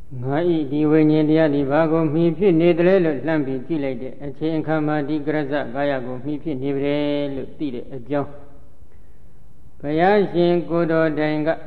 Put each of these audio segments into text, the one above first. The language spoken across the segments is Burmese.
Ngai di wenye dia di bago mi phi ne tele lo hlan pi ji lai de achain akha ma di karasa kaya ko mi phi ne pare lo ti de a jaung Baya Shin Ko Do Dain ka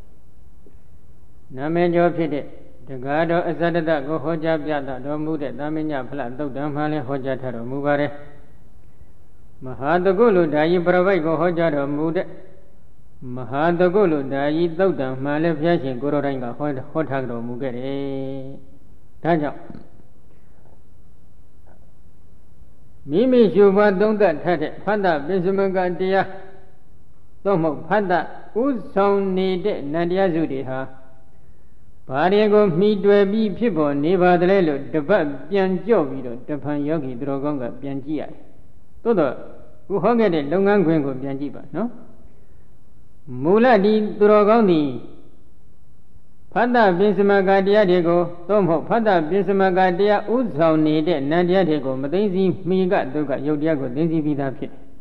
Name jo phit de Daga do Asaddata ko hoja pyata do mu de Taminya Phla Thuttha ma le hoja tha do mu pare Mahataku lo dayi pravai ko hoja do mu de Mahataku lo dayi Thuttha ma le Baya Shin Ko Do Dain ka hotha do mu ke de Da jaung Mimi shu ba thong that tha de Phatta Pisamaka Taya Though mộc Phatta Ú Song Ni de Nandiya Su de ha Ba de ko mi twel pi phitပေါ်နေပါတလဲလို့တပတ်ပြန်ကြော့ပြီးတော့တဖန်ယောဂီသူတော်ကောင်းကပြန်ကြည့်ရတယ်။သို့တော့ခုဟောခဲ့တဲ့လုပ်ငန်းခွင်ကိုပြန်ကြည့်ပါနော်။မူလဒီသူတော်ကောင်းဒီဖတ်တာပိစမကတရားတွေကိုသို့မဟုတ်ဖတ်တာပိစမကတရားဥဆောင်နေတဲ့နန္တရားတွေကိုမသိသိမိကဒုက္ခယုတ်တရားကိုသိသိပြီးသားဖြစ်တယ်။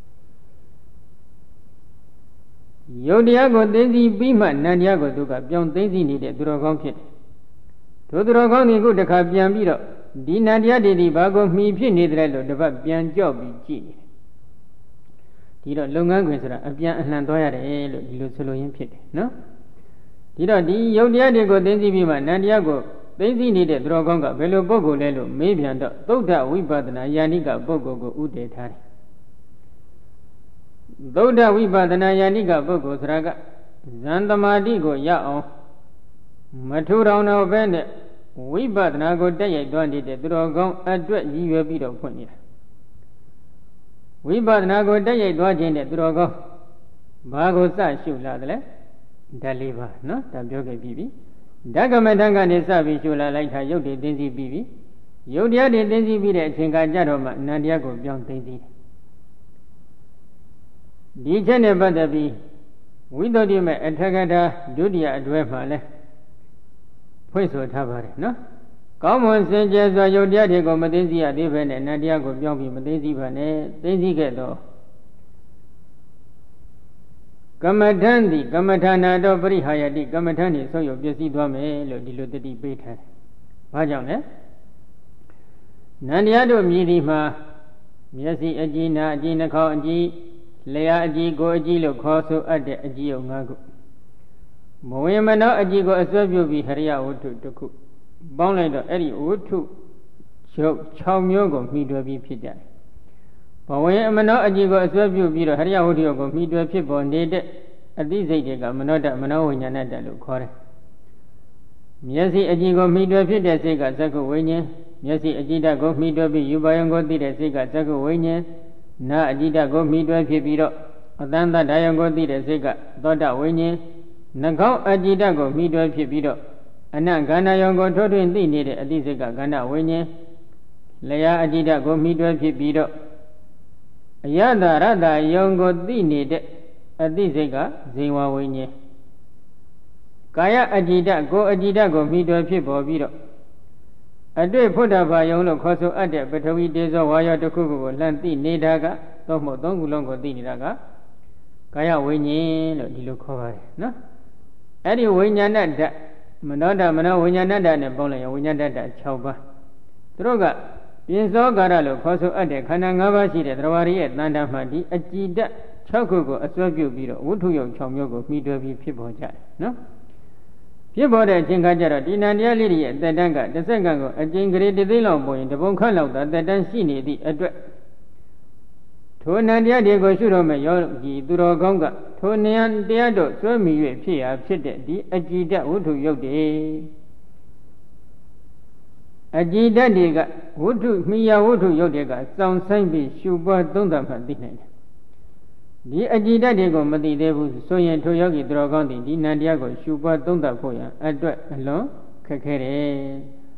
ယုတ်တရားကိုသိသိပြီးမှနန္တရားကိုဒုက္ခပြောင်းသိသိနေတဲ့သူတော်ကောင်းဖြစ်တယ်။ထိုသူတော်ကောင်းဒီခုတစ်ခါပြန်ပြီးတော့ဒီနန္တရားတွေဘာကိုမှီဖြစ်နေတယ်လို့တပတ်ပြန်ကြော့ပြီးကြည့်နေတယ်။ဒီတော့လုပ်ငန်းခွင်ဆိုတာအပြန်အလှန်သွားရတယ်လို့ဒီလိုဆိုလိုရင်းဖြစ်တယ်နော်။ဒီတော့ဒီယုတ်တရားတွေကိုသိသိပြီးမှနန္တရားကိုသိသိနေတဲ့သူတော်ကောင်းကဘယ်လိုပုဂ္ဂိုလ်လဲလို့မေးပြန်တော့သုဒ္ဓဝိပဿနာယာနိကပုဂ္ဂိုလ်ကိုဥတည်ထားတယ်။သုဒ္ဓဝိပဿနာယာနိကပုဂ္ဂိုလ်ဆိုတာကဇန်သမာဓိကိုရအောင်မထူထောင်တော့ဘဲနဲ့ဝိပဿနာကိုတက်ရိုက်သွားနေတဲ့သူတော်ကောင်းအတွက်ရည်ရွယ်ပြီးတော့ဖွင့်နေတာဝိပဿနာကိုတက်ရိုက်သွားခြင်းတဲ့သူတော်ကောင်းဘာကိုစရှုလာတယ်လဲဓာတ်လေးပါနော်ဒါပြောခဲ့ပြီးပြီဓာတ်ကမ္မဋ္ဌာန်းကနေစပြီးရှုလာလိုက်တာယုတ်တွေသိသိပြီးပြီယုတ်တရားတွေသိသိပြီးတဲ့အချိန်ကကြတော့မှနန္တရားကိုပြောင်းသိသိတယ်ဒီချက်နဲ့ပတ်သက်ပြီးဝိသုဒ္ဓိမေအထကထာဒုတိယအတွဲမှာလဲဖွင့်ဆိုထားပါတယ်နော်ကောင်းမွန်စင်ကြယ်စွာယုတ်တရားတွေကိုမသိသိရသေးဘဲနဲ့နန္တရားကိုပြောင်းပြီးမသိသိပါနဲ့သိသိခဲ့တော့ကမ္မထံသည်ကမ္မထာနာတော်ပရိဟာယတိကမ္မထံနေဆုပ်ယုတ်ပြည့်စည်သွားမယ်လို့ဒီလိုတတိပေးထားတယ်။ဘာကြောင့်လဲနန္တရားတို့မြည်ဒီမှာမျက်စိအကြည့်နာအကြည့်နှာခေါင်းအကြည့်လျှာအကြည့်ကိုအကြည့်လို့ခေါ်ဆိုအပ်တဲ့အကြည့်ုံ၅ခုမဝင်မနောအကြည့်ကိုအစွဲပြုပြီးဟရိယဝတ္ထုတစ်ခုပေါင်းလိုက်တော့အဲ့ဒီဝတ္ထုချုပ်6မျိုးကိုမှီတွယ်ပြီးဖြစ်ကြတယ်ဘဝင်အမနောအကြည့်ကိုအစွဲပြုပြီးတော့ဟရိယဝတ္ထုကိုမှီတွယ်ဖြစ်ပေါ်နေတဲ့အသိစိတ်တွေကမနောတမနောဝိညာဏတလို့ခေါ်တယ်မျက်စိအကြည့်ကိုမှီတွယ်ဖြစ်တဲ့စိတ်ကသက္ကုဝိညာဉ်မျက်စိအကြည့်ဓာတ်ကိုမှီတွယ်ပြီးယူပါယံကိုသိတဲ့စိတ်ကသက္ကုဝိညာဉ်နာအကြည့်ဓာတ်ကိုမှီတွယ်ဖြစ်ပြီးတော့အတန်တဒါယံကိုသိတဲ့စိတ်ကသောတဝိညာဉ်နှာခေါင်းအကြည့်ဓာတ်ကိုမှီတွယ်ဖြစ်ပြီးတော့အနဂန္ဓယံကိုထိုးထွင်းသိနေတဲ့အသိစိတ်ကကန္ဓဝိညာဉ်လျှာအကြည့်ဓာတ်ကိုမှီတွယ်ဖြစ်ပြီးတော့အယတရတယံကိုသိနေတဲ့အသိစိတ်ကဇိဝဝိညာဉ်ကာယအကြည့်ဓာတ်ကိုအကြည့်ဓာတ်ကိုမှီတွယ်ဖြစ်ပေါ်ပြီးတော့အတွေ့ဖုဒ္ဓဘာယုံလို့ခေါ်ဆိုအပ်တဲ့ပထဝီတေဇောဝါယောတစ်ခုခုကိုလှမ်းသိနေတာကသို့မဟုတ်သုံးခုလုံးကိုသိနေတာကကာယဝိညာဉ်လို့ဒီလိုခေါ်ပါတယ်နော်အဲ့ဒီဝိညာဏဓာတ်မနောဓာတ်မနောဝိညာဏဓာတ်နဲ့ပေါင်းလိုက်ရင်ဝိညာဏဓာတ်6ပါးသူတို့ကပြင်စောကာရလို့ခေါ်ဆိုအပ်တဲ့ခန္ဓာ5ပါးရှိတဲ့သရဝရရဲ့တဏ္ဍာမှဒီအကြည်ဓာတ်6ခုကိုအစွဲပြုပြီးတော့ဝတ္ထုယုံ6မျိုးကိုမှီတွယ်ပြီးဖြစ်ပေါ်ကြတယ်နော်ဖြစ်ပေါ်တဲ့အချိန်ခါကျတော့ဒီနန္တရားလေးတွေရဲ့အသက်တန်းကတစ်စက္ကန့်ကိုအကျဉ်းကလေးတစ်သိန်းလောက်ပေါ်ရင်တပုံခန့်လောက်သာအသက်တန်းရှိနေသည့်အတွက်ထိုနန္တရားတွေကိုရှုတော့မဲ့ယောဂီသူတော်ကောင်းကထိုနန္တရားတို့စွဲမိ၍ဖြစ်ရာဖြစ်တဲ့ဒီအကြည်ဓာတ်ဝတ္ထုယုတ်တွေအကြည်ဓာတ်တွေကဝတ္ထုမိယာဝတ္ထုယုတ်တွေကစောင့်ဆိုင်ပြီးရှုပွားသုံးသပ်မှသိနိုင်တယ်ဒီအကြည်ဓာတ်တွေကိုမသိသေးဘူးဆိုရင်ထိုယောဂီသူတော်ကောင်းဒီနန္တရားကိုရှုပွားသုံးသပ်ဖို့ရန်အတွက်အလွန်ခက်ခဲတယ်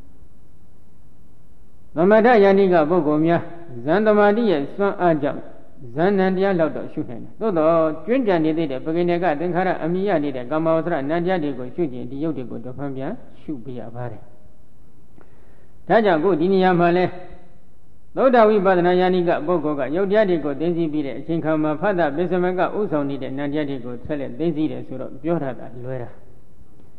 သမထယာနိကပုဂ္ဂိုလ်များဇန်သမာဓိရဲ့စွမ်းအားကြောင့်ဇန်နန္တရားလောက်တော့ရှုနိုင်တယ်သို့တော့ကျွင့်ကြံနေသေးတဲ့ပဂိနေကသင်္ခါရအမိယနေတဲ့ကာမဝဆရနန္တရားတွေကိုရှုခြင်းဒီယုတ်တွေကိုတော့ဖန်ပြန်ရှုပြရပါတယ်ဒါကြောင့်ကိုဒီနေရာမှာလဲသုဒ္ဓဝိပဿနာယာနိကပုဂ္ဂိုလ်ကယုတ်တရားတွေကိုသိသိပြီးတဲ့အချိန်ခါမှာဖတ်တာပိစမကဥဆောင်နေတဲ့နန္တရားတွေကိုဆက်လက်သိသိတယ်ဆိုတော့ပြောထားတာလွဲတာ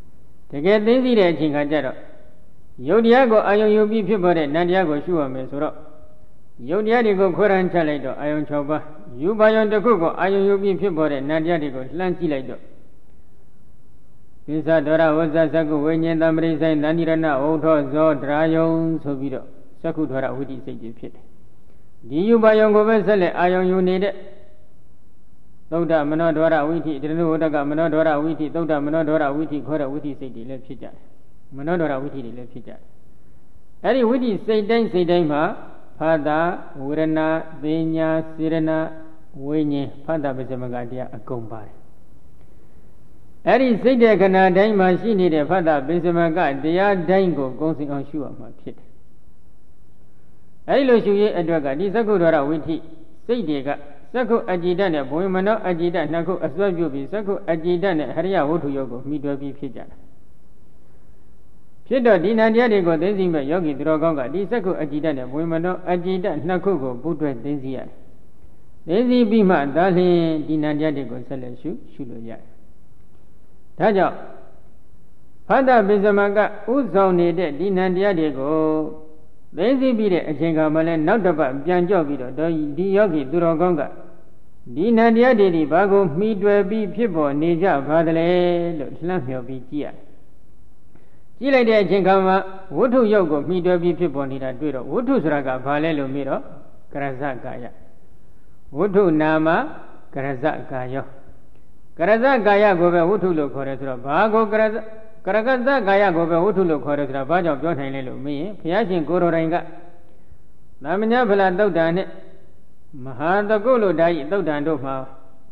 တကယ်သိသိတဲ့အချိန်ခါကျတော့ယုတ်တရားကိုအာယုံယူပြီးဖြစ်ပေါ်တဲ့နံတရားကိုရှုရမယ်ဆိုတော့ယုတ်တရားတွေကိုခွဲရန်ချလိုက်တော့အာယုံ6ပါးယူပါယုံတစ်ခုကိုအာယုံယူပြီးဖြစ်ပေါ်တဲ့နံတရားတွေကိုလှမ်းကြည့်လိုက်တော့ပိဿဒေါရဝဇ္ဇသကုဝိညာဉ်တံပရိဆိုင်တဏိရဏဝုထောဇောဒရာယုံဆိုပြီးတော့သက္ကုဒေါရဝိတိစိတ်ကြီးဖြစ်တယ်ဒီယူပါယုံကိုပဲဆက်လက်အာယုံယူနေတဲ့သုဒ္ဓမနောဒေါရဝိတိတရဏုဝတ္တကမနောဒေါရဝိတိသုဒ္ဓမနောဒေါရဝိတိခေါ်တဲ့ဝိတိစိတ်တွေလည်းဖြစ်ကြတယ်မနောဒေါရဝိတိတွေလည်းဖြစ်ကြတယ်အဲ့ဒီဝိတိစိတ်တိုင်းမှာဖာတာဝေဒနာပညာစေရနာဝိညာဉ်ဖာတာပစ္စမကတရားအကုန်ပါတယ်အဲ့ဒီစိတ်တဲ့ခဏတိုင်းမှာရှိနေတဲ့ဖာတာပစ္စမကတရားတိုင်းကိုကုံစင်အောင်ရှုရမှာဖြစ်တယ်အဲ့ဒီလိုရှုရေးအတွက်ကဒီသက္ကုဒေါရဝိတိစိတ်တွေကသက္ကုအကြည်တနဲ့ဘဝမနောအကြည်တနှစ်ခုအစွဲပြုပြီးသက္ကုအကြည်တနဲ့ဟရိယဝတ္ထုယုတ်ကိုမိတွဲပြီးဖြစ်ကြတာဖြစ်တော့ဒီနံတရားတွေကိုသိသိမဲ့ယောဂီသူတော်ကောင်းကဒီသက္ကုအကြည်တနဲ့ဘဝမနောအကြည်တနှစ်ခုကိုပူးတွဲသိသိရတယ်သိသိပြီးမှဒါလျှင်ဒီနံတရားတွေကိုဆက်လက်ရှုလို့ရတယ်ဒါကြောင့်ဖတ်တာပိစမကဥဆောင်နေတဲ့ဒီနံတရားတွေကိုသိသိပြီးတဲ့အချိန်ကမှလည်းနောက်တစ်ပတ်ပြန်ကြော့ပြီးတော့ဒီယောဂီသူတော်ကောင်းကဒီနံတရားတွေဘာကိုမှီတွယ်ပြီးဖြစ်ပေါ်နေကြပါသလဲလို့လှမ်းမြော်ပြီးကြည့်ရတယ်ကြည့်လိုက်တဲ့အချိန်ခါမှာဝတ္ထုယုတ်ကိုမှီတွယ်ပြီးဖြစ်ပေါ်နေတာတွေ့တော့ဝတ္ထုဆိုတာကဘာလဲလို့မေးတော့ကရဇကာယဝတ္ထုနာမကရဇကာယောကရဇကာယကိုပဲဝတ္ထုလို့ခေါ်တယ်ဆိုတော့ဘာကိုကရဇကာယကိုပဲဝတ္ထုလို့ခေါ်တယ်ဆိုတာဘာကြောင့်ပြောနိုင်လဲလို့မေးရင်ဘုရားရှင်ကိုယ်တော်တိုင်ကသမညဖလားသုတ်တံနဲ့မဟာတကုလို့ဓာကြီးသုတ်တံတို့မှာ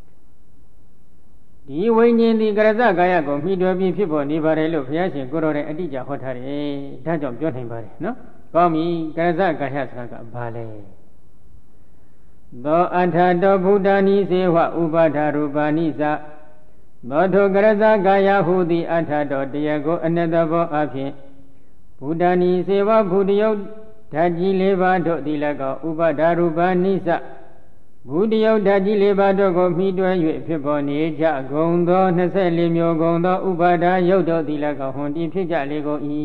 ဒီဝိညာဉ်ဒီကရဇကာယကိုမှီတွယ်ပြီးဖြစ်ပေါ်နေပါတယ်လို့ဘုရားရှင်ကိုယ်တော်တိုင်အတိအကျဟောထားတယ်ဒါကြောင့်ပြောနိုင်ပါတယ်နော်ကောင်းပြီကရဇကာယဆိုတာကဘာလဲသောအထာတောဗုဒ္ဓနိစေဝဥပါဒရူပနိသသောထုကရဇကာယဟုသည်အထာတောတရားကိုအနတ္တဘောအဖြင့်ဗုဒ္ဓနိစေဝဘုဒ္ဓယုတ်ဓာကြီး၄ပါးတို့သည်၎င်းဥပါဒရူပနိသဘုဒ္ဓယုတ်ဓာကြီး၄ပါးတို့ကိုမှီတွဲ၍ဖြစ်ပေါ်နေကြဂုံသော24မျိုးဂုံသောဥပါဒယုတ်တို့သည်၎င်းဟွန်တည်ဖြစ်ကြလေကုန်၏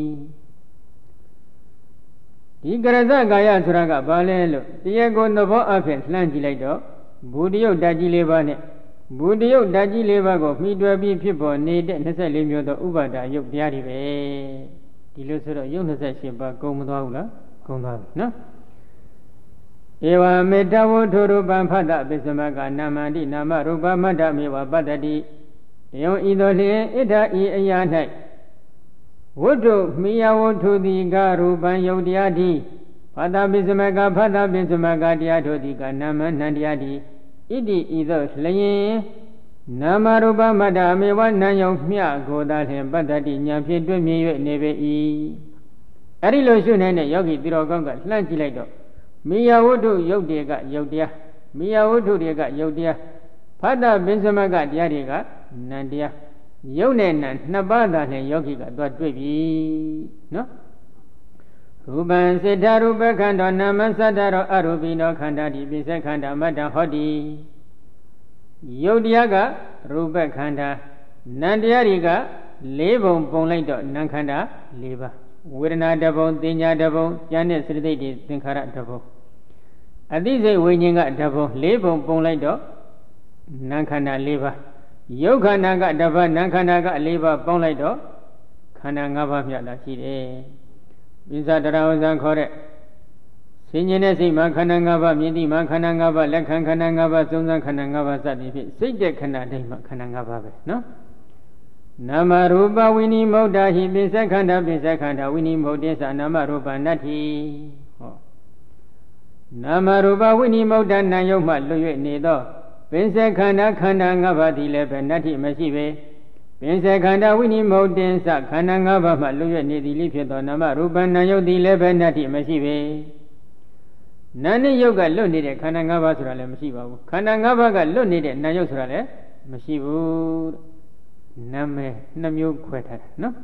ဒီကရဇကာယဆိုတာကဘာလဲလို့တရားကိုသဘောအဖြစ်လှမ်းကြည့်လိုက်တော့ဘုဒ္ဓယုတ်ဓာကြီး၄ပါးနဲ့ဘုဒ္ဓယုတ်ဓာကြီး၄ပါးကိုမှီတွဲပြီးဖြစ်ပေါ်နေတဲ့24မျိုးသောဥပါဒယုတ်တရားတွေပဲဒီလိုဆိုတော့ယုတ်28ပါးကုန်မသွားဘူးလားကုန်သွားပြီနော်ဧဝမေတ္တဝုထုရူပံဖတ်တပစ္စမကနာမန္တိနာမရူပမတ္တမေဝပတ္တိယုံဤသို့လျင်ဣဒ္ဓဤအရာ၌ဝတ္ထုမိယဝတ္ထုတိကရူပံယုတ်တရားတိဖတ်တပစ္စမကဖတ်တပစ္စမကတရားတို့သည်ကနာမနံတရားတိဣတိဤသို့လျင်နာမရူပမတ္တမေဝနံယုံမြကိုသာလျင်ပတ္တိဉာဏ်ဖြင့်တွေ့မြင်၍နေပေ၏အဲ့ဒီလိုရှုနေတဲ့ယောဂီသူတော်ကောင်းကလှမ်းကြည့်လိုက်တော့မိယဝတ္ထုယုတ်တွေကယုတ်တရားမိယဝတ္ထုတွေကယုတ်တရားဖတ်တပစ္စမကတရားတွေကနံတရားယုတ်နဲ့နံနှစ်ပါးသာနဲ့ယောဂီကသွားတွေ့ပြီနော်ရူပံစေတရူပခန္ဓာနာမသတ္တရောအရူပိနောခန္ဓာတိပိစ္ဆခန္ဓာမတ္တဟောတိယုတ်တရားကရူပခန္ဓာနံတရားတွေက၄ဘုံပုံလိုက်တော့နံခန္ဓာ၄ပါးဝေဒနာတစ်ပုံသင်ညာတစ်ပုံဉာဏ်နဲ့စိတ္တိတွေသင်္ခါရတစ်ပုံအသိစိတ်ဝိညာဉ်ကတစ်ပုံ၄ဘုံပုံလိုက်တော့နံခန္ဓာ၄ပါးယုတ်ခန္ဓာကတစ်ပါးနံခန္ဓာက၄ပါးပေါင်းလိုက်တော့ခန္ဓာ၅ပါးမြတ်လာရှိတယ်ပိဿတရဝဇံခေါ်တဲ့ဆင်ញင်တဲ့စိတ်မှာခန္ဓာ၅ပါးမြင်တိမှာခန္ဓာ၅ပါးလက်ခံခန္ဓာ၅ပါးသုံးသခန္ဓာ၅ပါးစသည်ဖြင့်စိတ်တဲ့ခန္ဓာတိုင်းမှာခန္ဓာ၅ပါးပဲနော်နာမရူပဝိနိမုဒ္ဒဟိပိစ္ဆခန္ဓာပိစ္ဆခန္ဓာဝိနိမုဒ္ဒေသနာမရူပနတ္ထိဟောနာမရူပဝိနိမုဒ္ဒနာယုတ်မှလွတ်၍နေသောပိစ္ဆခန္ဓာခန္ဓာ၅ပါးသည်လည်းပဲနတ္ထိမရှိပေပိစ္ဆခန္ဓာဝိနိမုဒ္ဒေသခန္ဓာ၅ပါးမှလွတ်၍နေသည်လိဖြစ်သောနာမရူပနာယုတ်သည်လည်းပဲနတ္ထိမရှိပေနာနိယုတ်ကလွတ်နေတဲ့ခန္ဓာ၅ပါးဆိုတာလည်းမရှိပါဘူးခန္ဓာ၅ပါးကလွတ်နေတဲ့နာယုတ်ဆိုတာလည်းမရှိဘူးနာမည်နှမျိုးခွဲထားတယ်နော်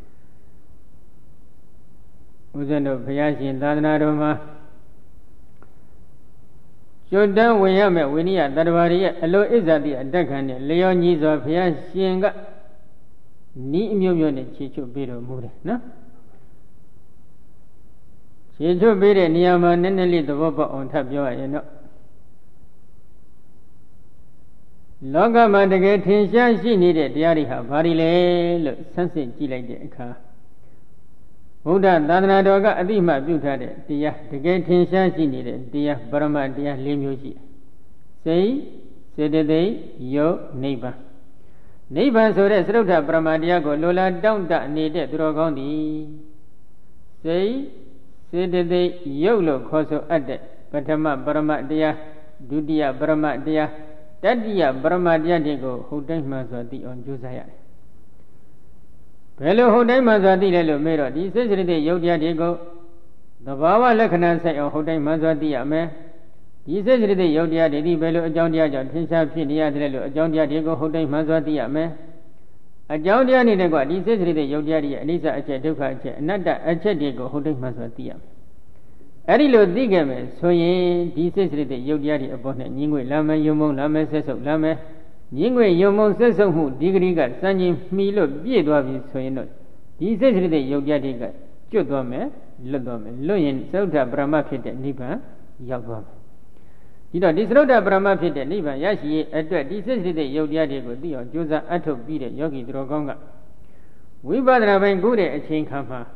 ဦးဇင်းတို့ဘုရားရှင်သာသနာတော်မှာကျွတ်တန်းဝင်ရမယ်ဝိနည်းတတ္တဝါတွေရဲ့အလိုအစ္ဆတိအတက်ခံနဲ့လျော်ညီစွာဘုရားရှင်ကနီးအမျိုးမျိုးနဲ့ခြေချွတ်ပေးတော်မူတယ်နော်ခြေချွတ်ပေးတဲ့နေရာမှာနည်းနည်းလေးသဘောပေါက်အောင်ထပ်ပြောရရင်တော့လောကမှာတကယ်ထင်ရှားရှိနေတဲ့တရားတွေဟာဘာတွေလဲလို့ဆန်းစစ်ကြည့်လိုက်တဲ့အခါဘုရားသာသနာတော်ကအတိအမှပြုထားတဲ့တရားတကယ်ထင်ရှားရှိနေတဲ့တရားပရမတ်တရား၄မျိုးရှိစိတ်စေတသိက်ယုတ်နိဗ္ဗာန်နိဗ္ဗာန်ဆိုတဲ့သရုပ်ထပရမတ်တရားကိုလိုလားတောင့်တနေတဲ့သူတော်ကောင်းသည်စိတ်စေတသိက်ယုတ်လို့ခေါ်ဆိုအပ်တဲ့ပထမပရမတ်တရားဒုတိယပရမတ်တရားတတိယပရမတ်တရားတွေကိုဟုတ်တိုင်းမှဆိုသိအောင်ကြိုးစားရတယ်ဘယ်လိုဟုတ်တိုင်းမှဆိုသိလဲလို့မေးတော့ဒီစိတ်စေတသိက်ယုတ်တရားတွေကိုသဘာဝလက္ခဏာဆိုင်အောင်ဟုတ်တိုင်းမှဆိုသိရမယ်ဒီစိတ်စေတသိက်ယုတ်တရားတွေဒီဘယ်လိုအကြောင်းတရားကြောင့်ထင်ရှားဖြစ်နေရတယ်လို့အကြောင်းတရားတွေကိုဟုတ်တိုင်းမှဆိုသိရမယ်အကြောင်းတရားနေတဲ့ကွာဒီစိတ်စေတသိက်ယုတ်တရားတွေရဲ့အနိစ္စအချက်ဒုက္ခအချက်အနတ္တအချက်တွေကိုဟုတ်တိုင်းမှဆိုသိရမယ်အဲ့ဒီလိုသိခဲ့မယ်ဆိုရင်ဒီစိတ်စေတသိက်ယုတ်တရားတွေအပေါ်နဲ့ညီငွေလာမယ်ယုံမုံလာမယ်ဆက်ဆုပ်လာမယ်ညီငွေယုံမုံဆက်ဆုပ်မှုဒီဂရီကစံချိန်မှီလို့ပြည့်သွားပြီဆိုရင်တော့ဒီစိတ်စေတသိက်ယုတ်တရားတွေကကျွတ်သွားမယ်လွတ်သွားမယ်လွတ်ရင်သရုပ်ထပရမတ်ဖြစ်တဲ့နိဗ္ဗာန်ရောက်သွားမယ်ဒီတော့ဒီသရုပ်ထပရမတ်ဖြစ်တဲ့နိဗ္ဗာန်ရရှိရေးအတွက်ဒီစိတ်စေတသိက်ယုတ်တရားတွေကိုသိအောင်ကြိုးစားအထုတ်ပြီးတဲ့ယောဂီသူတော်ကောင်းကဝိပဿနာပိုင်းကိုယ်တဲ့အချိန်ခါမှာ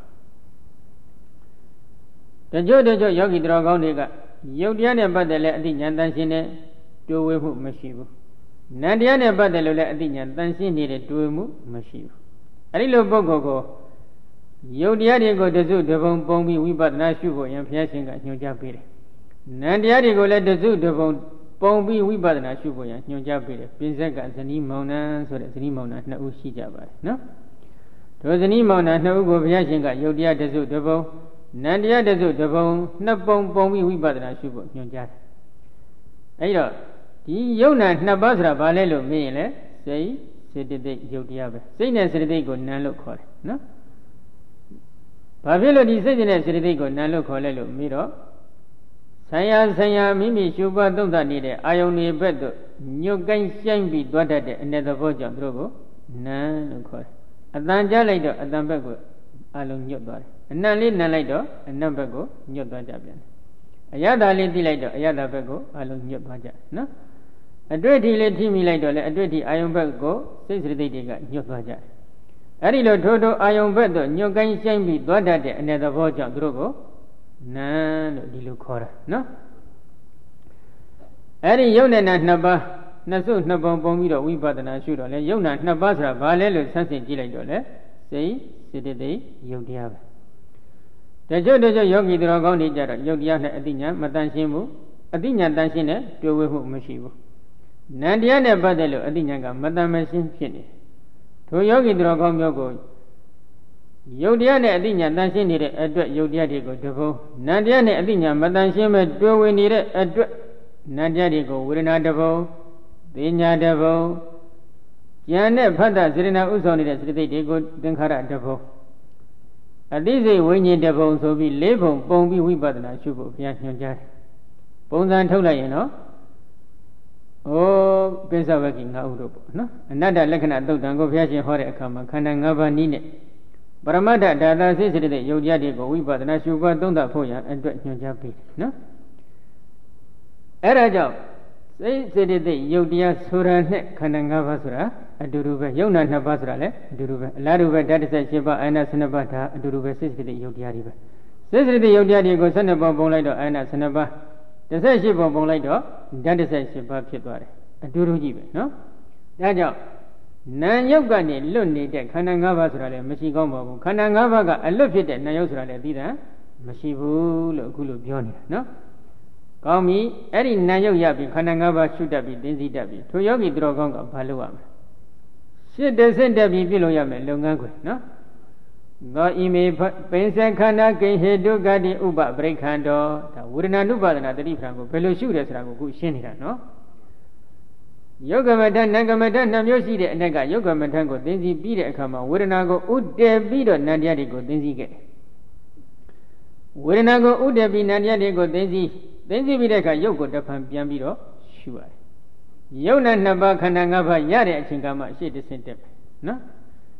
တကြွယောဂီတော်ကောင်းတွေကယုတ်တရားနဲ့ပတ်သက်လဲအသိဉာဏ်တန်ရှင်းတဲ့တွေ့ဝေမှုမရှိဘူးနံတရားနဲ့ပတ်သက်လို့လည်းအသိဉာဏ်တန်ရှင်းနေတဲ့တွေ့မှုမရှိဘူးအဲဒီလိုပုဂ္ဂိုလ်ကိုယုတ်တရားတွေကိုတစုတပုံပုံပြီးဝိပဿနာရှုဖို့ရန်ဘုရားရှင်ကညွှန်ကြားပေးတယ်နံတရားတွေကိုလည်းတစုတပုံပုံပြီးဝိပဿနာရှုဖို့ရန်ညွှန်ကြားပေးတယ်ပြင်ဆက်ကဇနီးမောင်နှံဆိုတဲ့ဇနီးမောင်နှံနှစ်ဦးရှိကြပါတယ်နော်တို့ဇနီးမောင်နှံနှစ်ဦးကိုဘုရားရှင်ကယုတ်တရားတစုတပုံနန္တရားတစုတပုံနှစ်ပုံပုံပြီးဝိပဿနာရှုဖို့ညွှန်ကြားတယ်အဲဒီတော့ဒီယုတ်နာနှစ်ပါးဆိုတာဘာလဲလို့မေးရင်လေစိတ်စေတသိက်ယုတ်တရားပဲစိတ်နဲ့စေတသိက်ကိုနံလို့ခေါ်တယ်နော်ဘာဖြစ်လို့ဒီစိတ်နဲ့စေတသိက်ကိုနံလို့ခေါ်လဲလို့မေးတော့ဆံရမိမိရှုပွားသုံးသပ်နေတဲ့အာယုန်တွေဘက်သို့ညှို့ကိုင်းဆိုင်ပြီးသွားတတ်တဲ့အနေသဘောကြောင့်သူတို့ကိုနံလို့ခေါ်တယ်အတန်ကြားလိုက်တော့အတန်ဘက်ကိုအလုံးညွတ်သွားတယ်အနံ့လေးနံလိုက်တော့အနံ့ဘက်ကိုညွတ်သွားကြပြန်တယ်အယတလေးသိလိုက်တော့အယတဘက်ကိုအလုံးညွတ်သွားကြနော်အတွေ့အထိလေးထိမိလိုက်တော့လေအတွေ့အထိအာယုံဘက်ကိုစိတ်စရတိတ်တွေကညွတ်သွားကြတယ်အဲ့ဒီလိုထိုးအာယုံဘက်တော့ညွတ်ကိုင်းဆိုင်ပြီးသွားတတ်တဲ့အနေသဘောကြောင့်သူတို့ကိုနံလို့ဒီလိုခေါ်တာနော်အဲ့ဒီယုတ်နဲ့နာနှစ်ပါးနှစ်စုနှစ်ပုံပုံပြီးတော့ဝိပဿနာရှုတော့လေယုတ်နာနှစ်ပါးဆိုတာဘာလဲလို့ဆန်းစစ်ကြည့်လိုက်တော့လေစိတ်စေတသိက်ယုတ်တရားပဲတချို့ယောဂီတော်ကောင်းတွေကြတော့ယုတ်တရားနဲ့အတိညာမတန်ရှင်းဘူးအတိညာတန်ရှင်းတဲ့တွေ့ဝေမှုမရှိဘူးနံတရားနဲ့ပတ်သက်လို့အတိညာကမတန်မရှင်းဖြစ်နေထိုယောဂီတော်ကောင်းမျိုးကိုယုတ်တရားနဲ့အတိညာတန်ရှင်းနေတဲ့အတွက်ယုတ်တရားတွေကိုတပုံနံတရားနဲ့အတိညာမတန်ရှင်းမဲ့တွေ့ဝေနေတဲ့အတွက်နံတရားတွေကိုဝေဒနာတပုံသိညာတပုံဉာဏ်နဲ့ဖတ်တာစေတနာဥဆောင်နေတဲ့စေတသိက်တွေကိုသင်္ခါရတပုံအသိစိတ်ဝိညာဉ်တပုံဆိုပြီး၄ပုံပုံပြီးဝိပဿနာရှုဖို့ဘုရားညွှန်ကြားတယ်ပုံစံထုတ်လိုက်ရင်တော့ပိဿဝဂ္ဂိ၅ဥတို့ပေါ့နော်အနတ္တလက္ခဏာသုတ်တံကိုဘုရားရှင်ဟောတဲ့အခါမှာခန္ဓာ၅ပါးနည်းနဲ့ပရမတ္ထဓာတာစိတ်စေတသိက်ယုတ်တရားတွေကိုဝိပဿနာရှုပွားသုံးသပ်ဖို့ရန်အတွက်ညွှန်ကြားပေးတယ်နော်အဲ့ဒါကြောင့်စိတ်စေတသိက်ယုတ်တရားဆိုတာနဲ့ခန္ဓာ၅ပါးဆိုတာအတူတူပဲယုံနာ2ပါးဆိုတာလည်းအတူတူပဲအလားတူပဲဓာတ်17ပါးအာယနာ12ပါးဒါအတူတူပဲစိတ်စေတသိက်ယုတ်တရားတွေပဲစိတ်စေတသိက်ယုတ်တရားတွေကို12ပုံပုံလိုက်တော့အာယနာ12ပါး18ပုံပုံလိုက်တော့ဓာတ်18ပါးဖြစ်သွားတယ်အတူတူကြီးပဲနော်ဒါကြောင့်နာယုတ်ကနေလွတ်နေတဲ့ခန္ဓာ၅ပါးဆိုတာလည်းမရှိကောင်းပါဘူးခန္ဓာ၅ပါးကအလွတ်ဖြစ်တဲ့နာယုတ်ဆိုတာလည်းသိတာမရှိဘူးလို့အခုလိုပြောနေတာနော်ကောင်းပြီအဲ့ဒီနာယုတ်ရပြီခန္ဓာ၅ပါးရှုတတ်ပြီသိသိတတ်ပြီထိုယောဂီသူတော်ကောင်းကဘာလုပ်ရမလဲရှစ်တဆင့်တက်ပြီးပြုလုပ်ရမယ်လုပ်ငန်းခွင်နော်သောဣမေပိစခန္ဓာကိဟေတုကတိဥပပရိခန္တောဒါဝေဒနာနုပါဒနာတတိပ္ပံကိုဘယ်လိုရှုတယ်ဆိုတာကိုခုရှင်းနေတာနော်ယုတ်ကမထနံကမထနှစ်မျိုးရှိတဲ့အ ਨੇ ကယုတ်ကမထကိုသိသိပြီးတဲ့အခါမှာဝေဒနာကိုဥတည်ပြီးတော့နံတရားတွေကိုသိသိခဲ့တယ်ဝေဒနာကိုဥတည်ပြီးနံတရားတွေကိုသိသိပြီးတဲ့အခါယုတ်ကိုတစ်ဖန်ပြန်ပြီးတော့ရှုရတယ်ယုတ်နဲ့2ပါးခန္ဓာ5ပါးရတဲ့အချိန်ကမှရှေ့တစ်ဆင့်တက်ပဲနော်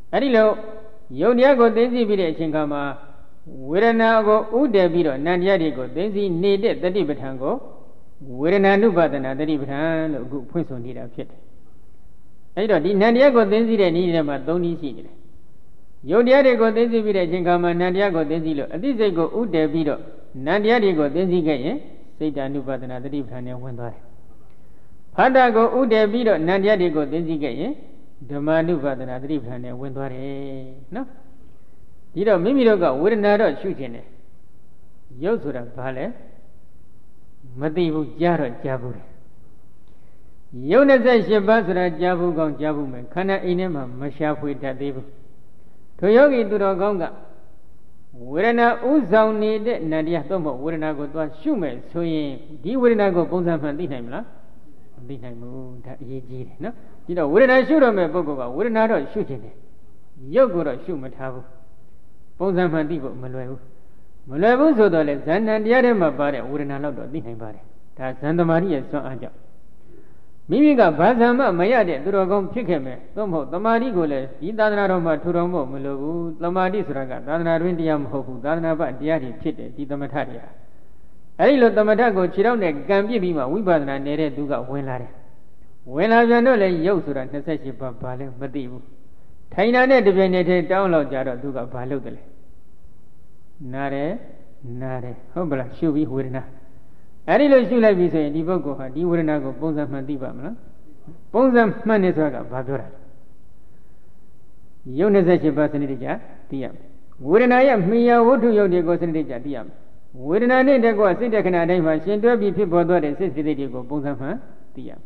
အဲ့ဒီလိုယုတ်တရားကိုသိသိပြီးတဲ့အချိန်ခါမှာဝေဒနာကိုဥတည်ပြီးတော့နံတရားတွေကိုသိသိနေတဲ့တတိပဋ္ဌာန်ကိုဝေဒနာနုပါဒနာတတိပဋ္ဌာန်လို့အခုဖွင့်ဆိုနေတာဖြစ်တယ်အဲ့တော့ဒီနံတရားကိုသိသိတဲ့နည်းတွေမှာ၃နည်းရှိနေတယ်ယုတ်တရားတွေကိုသိသိပြီးတဲ့အချိန်ခါမှာနံတရားကိုသိသိလို့အသိစိတ်ကိုဥတည်ပြီးတော့နံတရားတွေကိုသိသိခဲ့ရင်စိတ်တ ानु ပါဒနာတတိပဋ္ဌာန်နဲ့ဝင်သွားတယ်ဖတ်တာကိုဥတည်ပြီးတော့နံတရားတွေကိုသိသိခဲ့ရင်ဓမ္မ ानु ပါဒနာတတိပဋ္ဌာန်နဲ့ဝင်သွားတယ်နော်ဒီတော့မိမိတို့ကဝေဒနာတော့ရှုခြင်းတယ်ရုပ်ဆိုတာဘာလဲမသိဘူးကြားတော့ကြားဘူးတယ်ရုပ်28ပါးဆိုတာကြားဘူးကောင်းကြားဘူးမယ်ခန္ဓာအိမ်ထဲမှာမရှာဖွေတတ်သေးဘူးထိုယောဂီသူတော်ကောင်းကဝေဒနာဥဆောင်နေတဲ့နံတရားသို့မဟုတ်ဝေဒနာကိုသွားရှုမယ်ဆိုရင်ဒီဝေဒနာကိုပုံစံမှန်သိနိုင်မလားမသိနိုင်ဘူးဒါအရေးကြီးတယ်နော်ဒီတော့ဝေဒနာရှုတော့မဲ့ပုဂ္ဂိုလ်ကဝေဒနာတော့ရှုခြင်းတယ်ရုပ်ကိုတော့ရှုမထားဘူးပုံစံမှန်သိဖို့မလွယ်ဘူးမလွယ်ဘူးဆိုတော့လေဇန်နံတရားထဲမှာပါတဲ့ဝေဒနာတော့သိနိုင်ပါတယ်ဒါဇန်သမารိရဲ့စွမ်းအားကြောင့်မိမိကဘာသာမှမရတဲ့သူတော်ကောင်းဖြစ်ခဲ့မယ်သို့မဟုတ်တမာတိကိုလည်းဒီသာသနာတော်မှာထူထောင်ဖို့မလိုဘူးတမာတိဆိုတာကသာသနာတွင်တရားမဟုတ်ဘူးသာသနာ့ဘတရားတွေဖြစ်တယ်ဒီသမထတရားအဲဒီလိုသမထကိုခြေထောက်နဲ့ကံပြစ်ပြီးမှဝိပဿနာနေတဲ့သူကဝင်လာတယ်ဝင်လာပြန်တော့လေရုပ်ဆိုတာ28ပါးဘာလဲမသိဘူးထိုင်တာနဲ့တပြိုင်တည်းတောင်းလောက်ကြတော့သူကဘာလုပ်တယ်လဲနားတယ်ဟုတ်ပလားရှုပြီးဝေဒနာအဲ့ဒီလိုရှုလိုက်ပြီဆိုရင်ဒီပုဂ္ဂိုလ်ဟာဒီဝေဒနာကိုပုံစံမှန်သိပါမလားပုံစံမှန်နေဆိုတာကဘာပြောတာလဲရုပ်28ပါးစနစ်တကျသိရမယ်ဝေဒနာရဲ့မှီယာဝတ္ထုရုပ်တွေကိုစနစ်တကျသိရမယ်ဝေဒနာနဲ့တကွစိတ်တခဏအတိုင်းမှာရှင်တွဲပြီးဖြစ်ပေါ်သွားတဲ့စိတ်စိတ်တွေကိုပုံစံမှန်သိရမယ်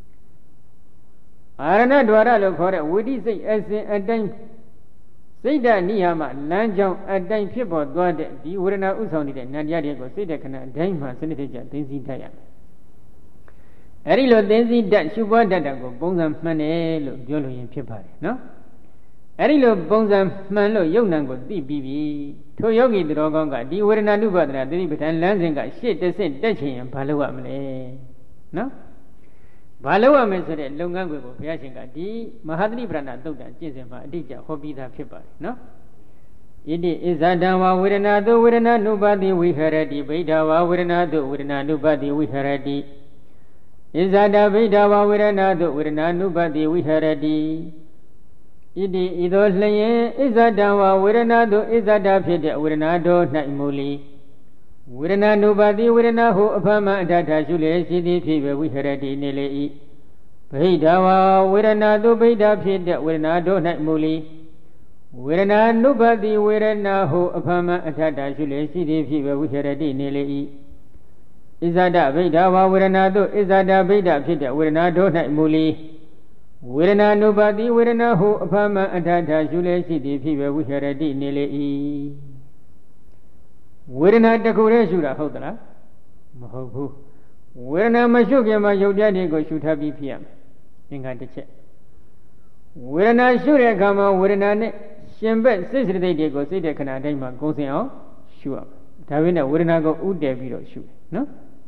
အာရဏဒွါရလို့ခေါ်တဲ့ဝိတိစိတ်အစဉ်အတိုင်းစိတ်ဓာတ်နိဟာမလမ်းကြောင်းအတိုင်းဖြစ်ပေါ်သွားတဲ့ဒီဝေဒနာဥဆောင်နေတဲ့နံတရားတွေကိုစိတ်တခဏအတိုင်းမှာစနစ်တကျသိသိတတ်ရမယ်အဲဒီလိုသိသိတတ်ရှုပွားတတ်တာကိုပုံစံမှန်တယ်လို့ပြောလို့ရင်ဖြစ်ပါတယ်နော်အဲဒီလိုပုံစံမှန်လို့ယုံနံကိုသိပြီးပြီထိုယောဂီသူတော်ကောင်းကဒီဝေဒနာနုပါဒနာသတိပဋ္ဌာန်လမ်းစဉ်ကရှေ့တစ်ဆင့်တက်ချင်ရင်ဘာလုပ်ရမလဲနော်ဘာလုပ်ရမလဲဆိုတဲ့လုပ်ငန်းတွေကိုဘုရားရှင်ကဒီမဟာသတိပဋ္ဌာန်သုတ်တံကျင့်စဉ်မှာအတိအကျဟောပြီးသားဖြစ်ပါတယ်နော်ဣတိဣဇဒံဝဝေဒနာတုဝေဒနာနုပါတိဝိဟရတိဗိဓဝဝေဒနာတုဝေဒနာနုပါတိဝိဟရတိဣဇဒဗိဓဝဝေဒနာတုဝေဒနာနုပါတိဝိဟရတိဣတိဤသို့လျင်ဣဇဒံဝဝေဒနာတုဣဇဒဖြစ်တဲ့ဝေဒနာတို့၌မူလီဝေဒနာနုပါတိဝေဒနာဟုအဖမအထထရှုလေရှိသည်ဖြစ်ပဲဝိဟရတိနေလေ၏ဗိဓဝဝေဒနာတုဗိဓဖြစ်တဲ့ဝေဒနာတို့၌မူလီဝေဒနာနုပါတိဝေဒနာဟုအဖမအထထရှုလေရှိသည်ဖြစ်ပဲဝိဟရတိနေလေ၏ဣဇဒဗိဓဝဝေဒနာတုဣဇဒဗိဓဖြစ်တဲ့ဝေဒနာတို့၌မူလီဝေဒနာနုပါတိဝေဒနာဟုအဖမအထထရှုလေရှိသည်ဖြစ်ပဲဝိဟရတိနေလေ၏ဝေဒနာတစ်ခုတည်းရှုတာဟုတ်သလားမဟုတ်ဘူးဝေဒနာမရှုခင်မှာယုတ်တရားတွေကိုရှုထားပြီးဖြစ်ရမယ်အင်္ဂါတစ်ချက်ဝေဒနာရှုတဲ့အခါမှာဝေဒနာနဲ့ရှင်ဘက်စိတ်စိတ်တွေကိုစိတ်တဲ့ခဏတိုင်းမှာကိုယ်စင်အောင်ရှုရမယ်ဒါပေမဲ့ဝေဒနာကိုဥတည်ပြီးတော့ရှုတယ်နော်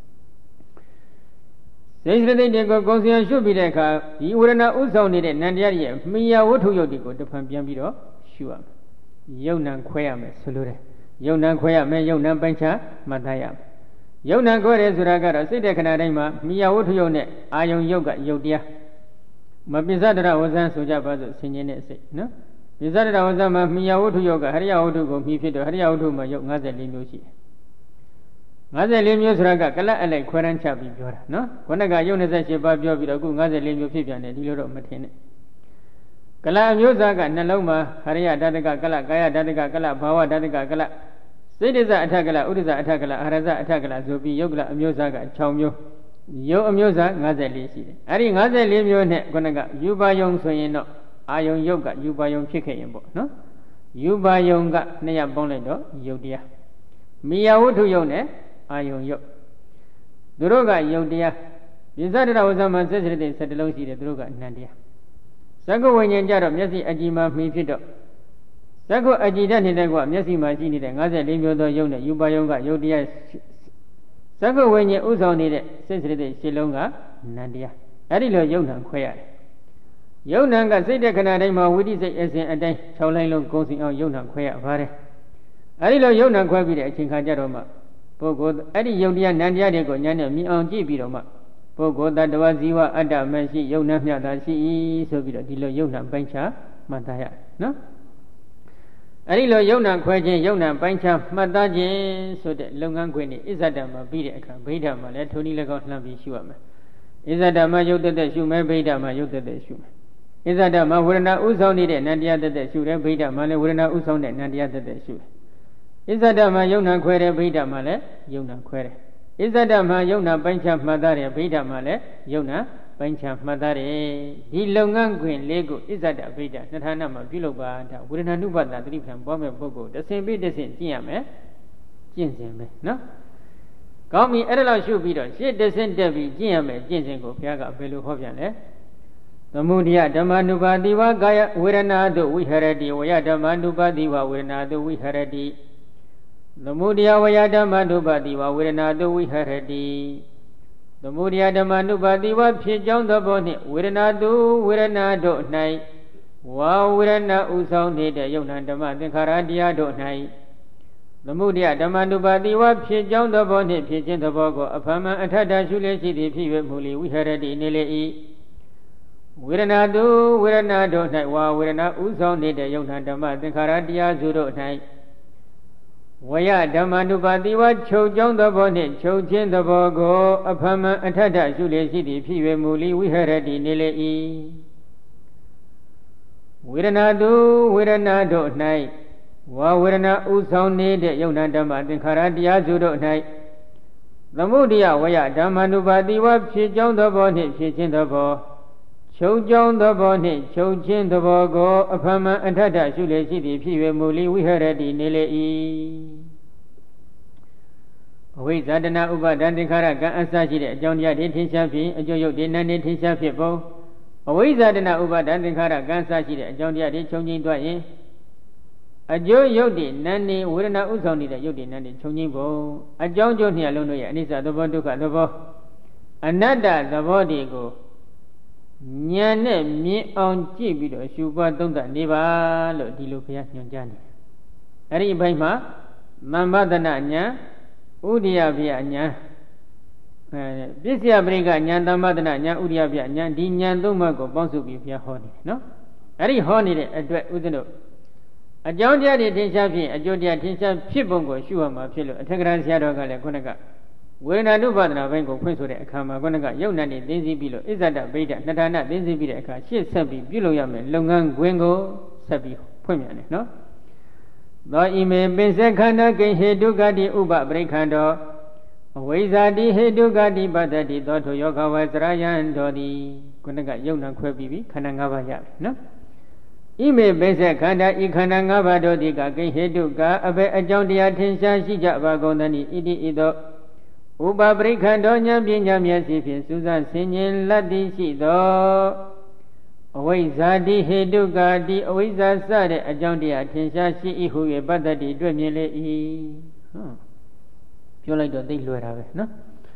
စိတ်စိတ်တွေကိုကိုယ်စင်အောင်ရှုပြီးတဲ့အခါဒီဝေဒနာဥဆောင်နေတဲ့နံတရားရဲ့မှီယာဝတ္ထုယုတ်တွေကိုတစ်ဖန်ပြန်ပြီးတော့ရှုရမယ်ယုတ်နံခွဲရမယ်ဆိုလိုတယ်ယုံနံခွဲရမယ်ယုံနံပိုင်းခြားမှတ်သားရမယ်ယုံနံခွဲတယ်ဆိုတာကတော့စိတ်တဲ့ခဏတိုင်းမှာမိယဝတ္ထုယုံနဲ့အာယုံယုတ်ကယုတ်တရားမပိစဒရဝဇံဆိုကြပါစို့ဆင်ခြင်တဲ့စိတ်နော်ပိစဒရဝဇံမှာမိယဝတ္ထုယုတ်ကဟရိယဝတ္ထုကိုမှီဖြစ်တော့ဟရိယဝတ္ထုမှာယုတ်54မျိုးရှိတယ်54မျိုးဆိုတာကကလတ်အလိုက်ခွဲရန်ချပြီးပြောတာနော်ခုနကယုတ်28ပါးပြောပြီးတော့အခု54မျိုးဖြစ်ပြန်တယ်ဒီလိုတော့မထင်နဲ့ကလအမျိုးသားကနှလုံးမှာဟရိယဓာတကကလကာယဓာတကကလဘာဝဓာတကကလစိတ်ဒဇအထကလဥဒဇအထကလအာရဇအထကလဆိုပြီးယုတ်ကလအမျိုးသားက6မျိုးယုတ်အမျိုးသား54ရှိတယ်အဲ့ဒီ54မျိုးနဲ့ခုနကယူပါယုံဆိုရင်တော့အာယုံယုတ်ကယူပါယုံဖြစ်ခဲ့ရင်ပေါ့နော်ယူပါယုံက200ပေါင်းလိုက်တော့ယုတ်တရားမိယဝတ္ထုယုတ်နဲ့အာယုံယုတ်သူတို့ကယုတ်တရားပိစဒရဝဇ္ဇမဆက်စရတဲ့7လုံးရှိတယ်သူတို့ကနံတရားသက္ကဝိညာဉ်ကြတော့မျက်စိအကြည်မှာမှီဖြစ်တော့သက္ကအကြည်တဲ့နေတဲ့ကမျက်စိမှာရှိနေတဲ့54မျိုးသောယုတ်နဲ့ယူပါယုံကယုတ်တရားသက္ကဝိညာဉ်ဥဆောင်နေတဲ့စိတ်စရတဲ့ရှင်းလုံးကနံတရားအဲ့ဒီလိုယုတ်နံခွဲရတယ်ယုံနာကစိတ်တဲ့ခဏတိုင်းမှာဝိသိစိတ်အစဉ်အတိုင်း6လိုင်းလုံးကုန်စင်အောင်ယုံနာခွဲရပါတယ်အဲဒီလိုယုံနာခွဲပြီးတဲ့အချိန်ခါကျတော့မှပုဂ္ဂိုလ်အဲ့ဒီယုံတရားနံတရားတွေကိုဉာဏ်နဲ့မြင်အောင်ကြည့်ပြီးတော့မှပုဂ္ဂိုလ်တ attva ဇီဝအတ္တမရှိယုံနာမြတ်တာရှိဆိုပြီးတော့ဒီလိုယုံနာပိုင်းခြားမှတ်သားရနော်အဲ့ဒီလိုယုံနာခွဲခြင်းယုံနာပိုင်းခြားမှတ်သားခြင်းဆိုတဲ့လုပ်ငန်းခွင်นี่ဣဇဒံမှာပြီးတဲ့အခါဗိဓာမှာလည်းထိုနည်း၎င်းလှမ်းပြီးရှုရမယ်ဣဇဒံမှာယုတ်တဲ့ရှုမယ်ဗိဓာမှာယုတ်တဲ့ရှုမယ်ဣဇဒံမှာဝေဒနာဥဆောင်နေတဲ့နံတရားတဲ့ရှုတယ်ဗိဓာမှာလည်းဝေဒနာဥဆောင်တဲ့နံတရားတဲ့ရှုတယ်ဣဇဒံမှာယုံနာခွဲတယ်ဗိဓာမှာလည်းယုံနာခွဲတယ်ဣဇဒံမှာယုံနာပိုင်းခြားမှတ်သားတယ်ဗိဓာမှာလည်းယုံနာပိုင်းခြားမှတ်သားတယ်ဒီလုပ်ငန်းခွင်လေးကိုဣဇဒဗိဓာနှစ်ဌာနမှာပြုလုပ်ပါဒါဝေဒနာနုပါဒသတိပ္ပံပွားမဲ့ပုဂ္ဂိုလ်တစ်ဆင့်ပြီးတစ်ဆင့်ကျင့်ရမယ်ကျင့်စဉ်ပဲနော်ကောင်းပြီအဲ့ဒါလို့ရှုပြီးတော့ရှေ့တစ်ဆင့်တက်ပြီးကျင့်ရမယ်ကျင့်စဉ်ကိုဘုရားကဘယ်လိုဟောပြန်လဲသမုဒိယဓမ္မနုပါတိဝကာယဝေဒနာတုဝိဟရတိဝယဓမ္မနုပါတိဝဝေဒနာတုဝိဟရတိသမုဒိယဝယဓမ္မနုပါတိဝဝေဒနာတုဝိဟရတိသမုဒိယဓမ္မနုပါတိဝဖြစ်ကြောင်းသဘောနှင့်ဝေဒနာတုဝေဒနာတို့၌ဝါဝေဒနာဥဆောင်နေတဲ့ယုံနာဓမ္မသင်္ခါရတရားတို့၌သမုဒိယဓမ္မနုပါတိဝဖြစ်ကြောင်းသဘောနှင့်ဖြစ်ခြင်းသဘောကိုအဖမံအထထရှုလျက်ရှိသည်ဖြစ်၍မူလီဝိဟရတိနေလေ၏ဝေဒနာတုဝေဒနာတို့၌ဝါဝေဒနာဥဆောင်နေတဲ့ယုံနာဓမ္မသင်္ခါရတရားစုတို့၌ဝယဓမ္မနုပါတိဝချုပ်ကြောင်းသဘောနှင့်ချုပ်ခြင်းသဘောကိုအဖမံအထထရှုလျက်ရှိသည်ဖြစ်၍မူလီဝိဟရတိနေလေ၏ဝေဒနာတုဝေဒနာတို့၌ဝါဝေဒနာဥဆောင်နေတဲ့ယုံနာဓမ္မသင်္ခါရတရားစုတို့၌သမုဒိယဝယဓမ္မနုပါတိဝဖြစ်ကြောင်းသဘောနှင့်ဖြစ်ခြင်းသဘောချုပ်ကြောင်းသဘောနှင့်ချုပ်ခြင်းသဘောကိုအဖမံအထထရှုလျက်ရှိသည်ဖြစ်၍မူလီဝိဟရတိနေလေ၏အဝိဇ္ဇာတနာဥပါဒံသင်္ခါရကံအစရှိတဲ့အကြောင်းတရားတွေထင်ရှားဖြင့်အကျိုးရုပ်တွေနာနေထင်ရှားဖြစ်ပုံအဝိဇ္ဇာတနာဥပါဒံသင်္ခါရကံအစရှိတဲ့အကြောင်းတရားတွေခြုံငိမ့်သွားရင်အကျိုးရုပ်တွေနာနေဝေဒနာဥဆောင်နေတဲ့ရုပ်တွေနာနေခြုံငိမ့်ပုံအကြောင်းကျိုးနှစ်လုံးတို့ရဲ့အနိစ္စသဘောဒုက္ခသဘောအနတ္တသဘောတွေကိုဉာဏ်နဲ့မြင်အောင်ကြည့်ပြီးတော့ရှုပွားသုံးသပ်နေပါလို့ဒီလိုဘုရားညွှန်ကြားနေတယ်။အဲဒီအပိုင်းမှာသမ္ပဒနာဉာဏ်ဥဒိယဗျာဉာဏ်ပစ္စယပရိကဉာဏ်သမ္ပဒနာဉာဏ်ဥဒိယဗျာဉာဏ်ဒီဉာဏ်သုံးပါးကိုပေါင်းစုပြီးဘုရားဟောနေတယ်နော်။အဲဒီဟောနေတဲ့အတွက်ဥဒ္ဒတို့အကြောင်းတရားတွေထင်ရှားဖြင့်အကျိုးတရားထင်ရှားဖြစ်ပုံကိုရှုရမှာဖြစ်လို့အထက်ကရာဆရာတော်ကလည်းခုနကဝေဒနာနုပါဒနာဘိုင်းကိုဖွင့်ဆိုတဲ့အခါမှာခုနကယုတ်နံနေသိသိပြီးလို့ဣဇဒဗိဒနှစ်ဌာနသိသိပြီးတဲ့အခါရှေ့ဆက်ပြီးပြုလုပ်ရမယ်လုပ်ငန်းခွင်ကိုဆက်ပြီးဖွင့်ပြန်တယ်နော်သောဣမေပိစခန္ဓာကိဟေတုကတိဥပပရိခန္တောအဝိဇ္ဇာတိဟေတုကတိပတ္တတိသောထုယောဂဝစရယံတော်သည်ခုနကယုတ်နံခွဲပြီးပြီခန္ဓာ၅ပါးရပြီနော်ဣမေပိစခန္ဓာဤခန္ဓာ၅ပါးတို့သည်ကကိဟေတုကအဘယ်အကြောင်းတရားထင်ရှားရှိကြပါကုန်သနည်းဣတိဣသောဥပပရိခန္တောဉာဏ်ပညာမျက်စိဖြင့်စူးစမ်းဆင်ခြင်လတ်တည်ရှိသောအဝိဇ္ဇာတိဟေတုကာတိအဝိဇ္ဇာစတဲ့အကြောင်းတရားထင်ရှားရှိ၏ဟု၍ပတ္တတိတွေ့မြင်လေ၏ပြောလိုက်တော့သိလွယ်တာပဲနော်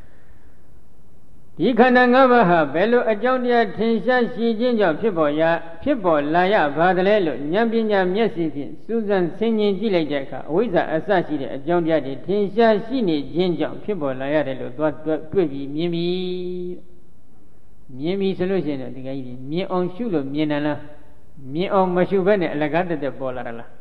ဒီခန္ဓာ၅ပါးဟာဘယ်လိုအကြောင်းတရားထင်ရှားရှိခြင်းကြောင့်ဖြစ်ပေါ်လာရပါသလဲလို့ဉာဏ်ပညာမျက်စိဖြင့်စူးစမ်းဆင်ခြင်ကြည့်လိုက်တဲ့အခါအဝိဇ္ဇာအစရှိတဲ့အကြောင်းတရားတွေထင်ရှားရှိနေခြင်းကြောင့်ဖြစ်ပေါ်လာရတယ်လို့သွားတွေ့ပြီးမြင်ပြီဆိုလို့ရှိရင်တော့ဒီကကြီးမြင်အောင်ရှုလို့မြင်တယ်လားမြင်အောင်မရှုဘဲနဲ့အလကားတက်ပေါ်လာတာလား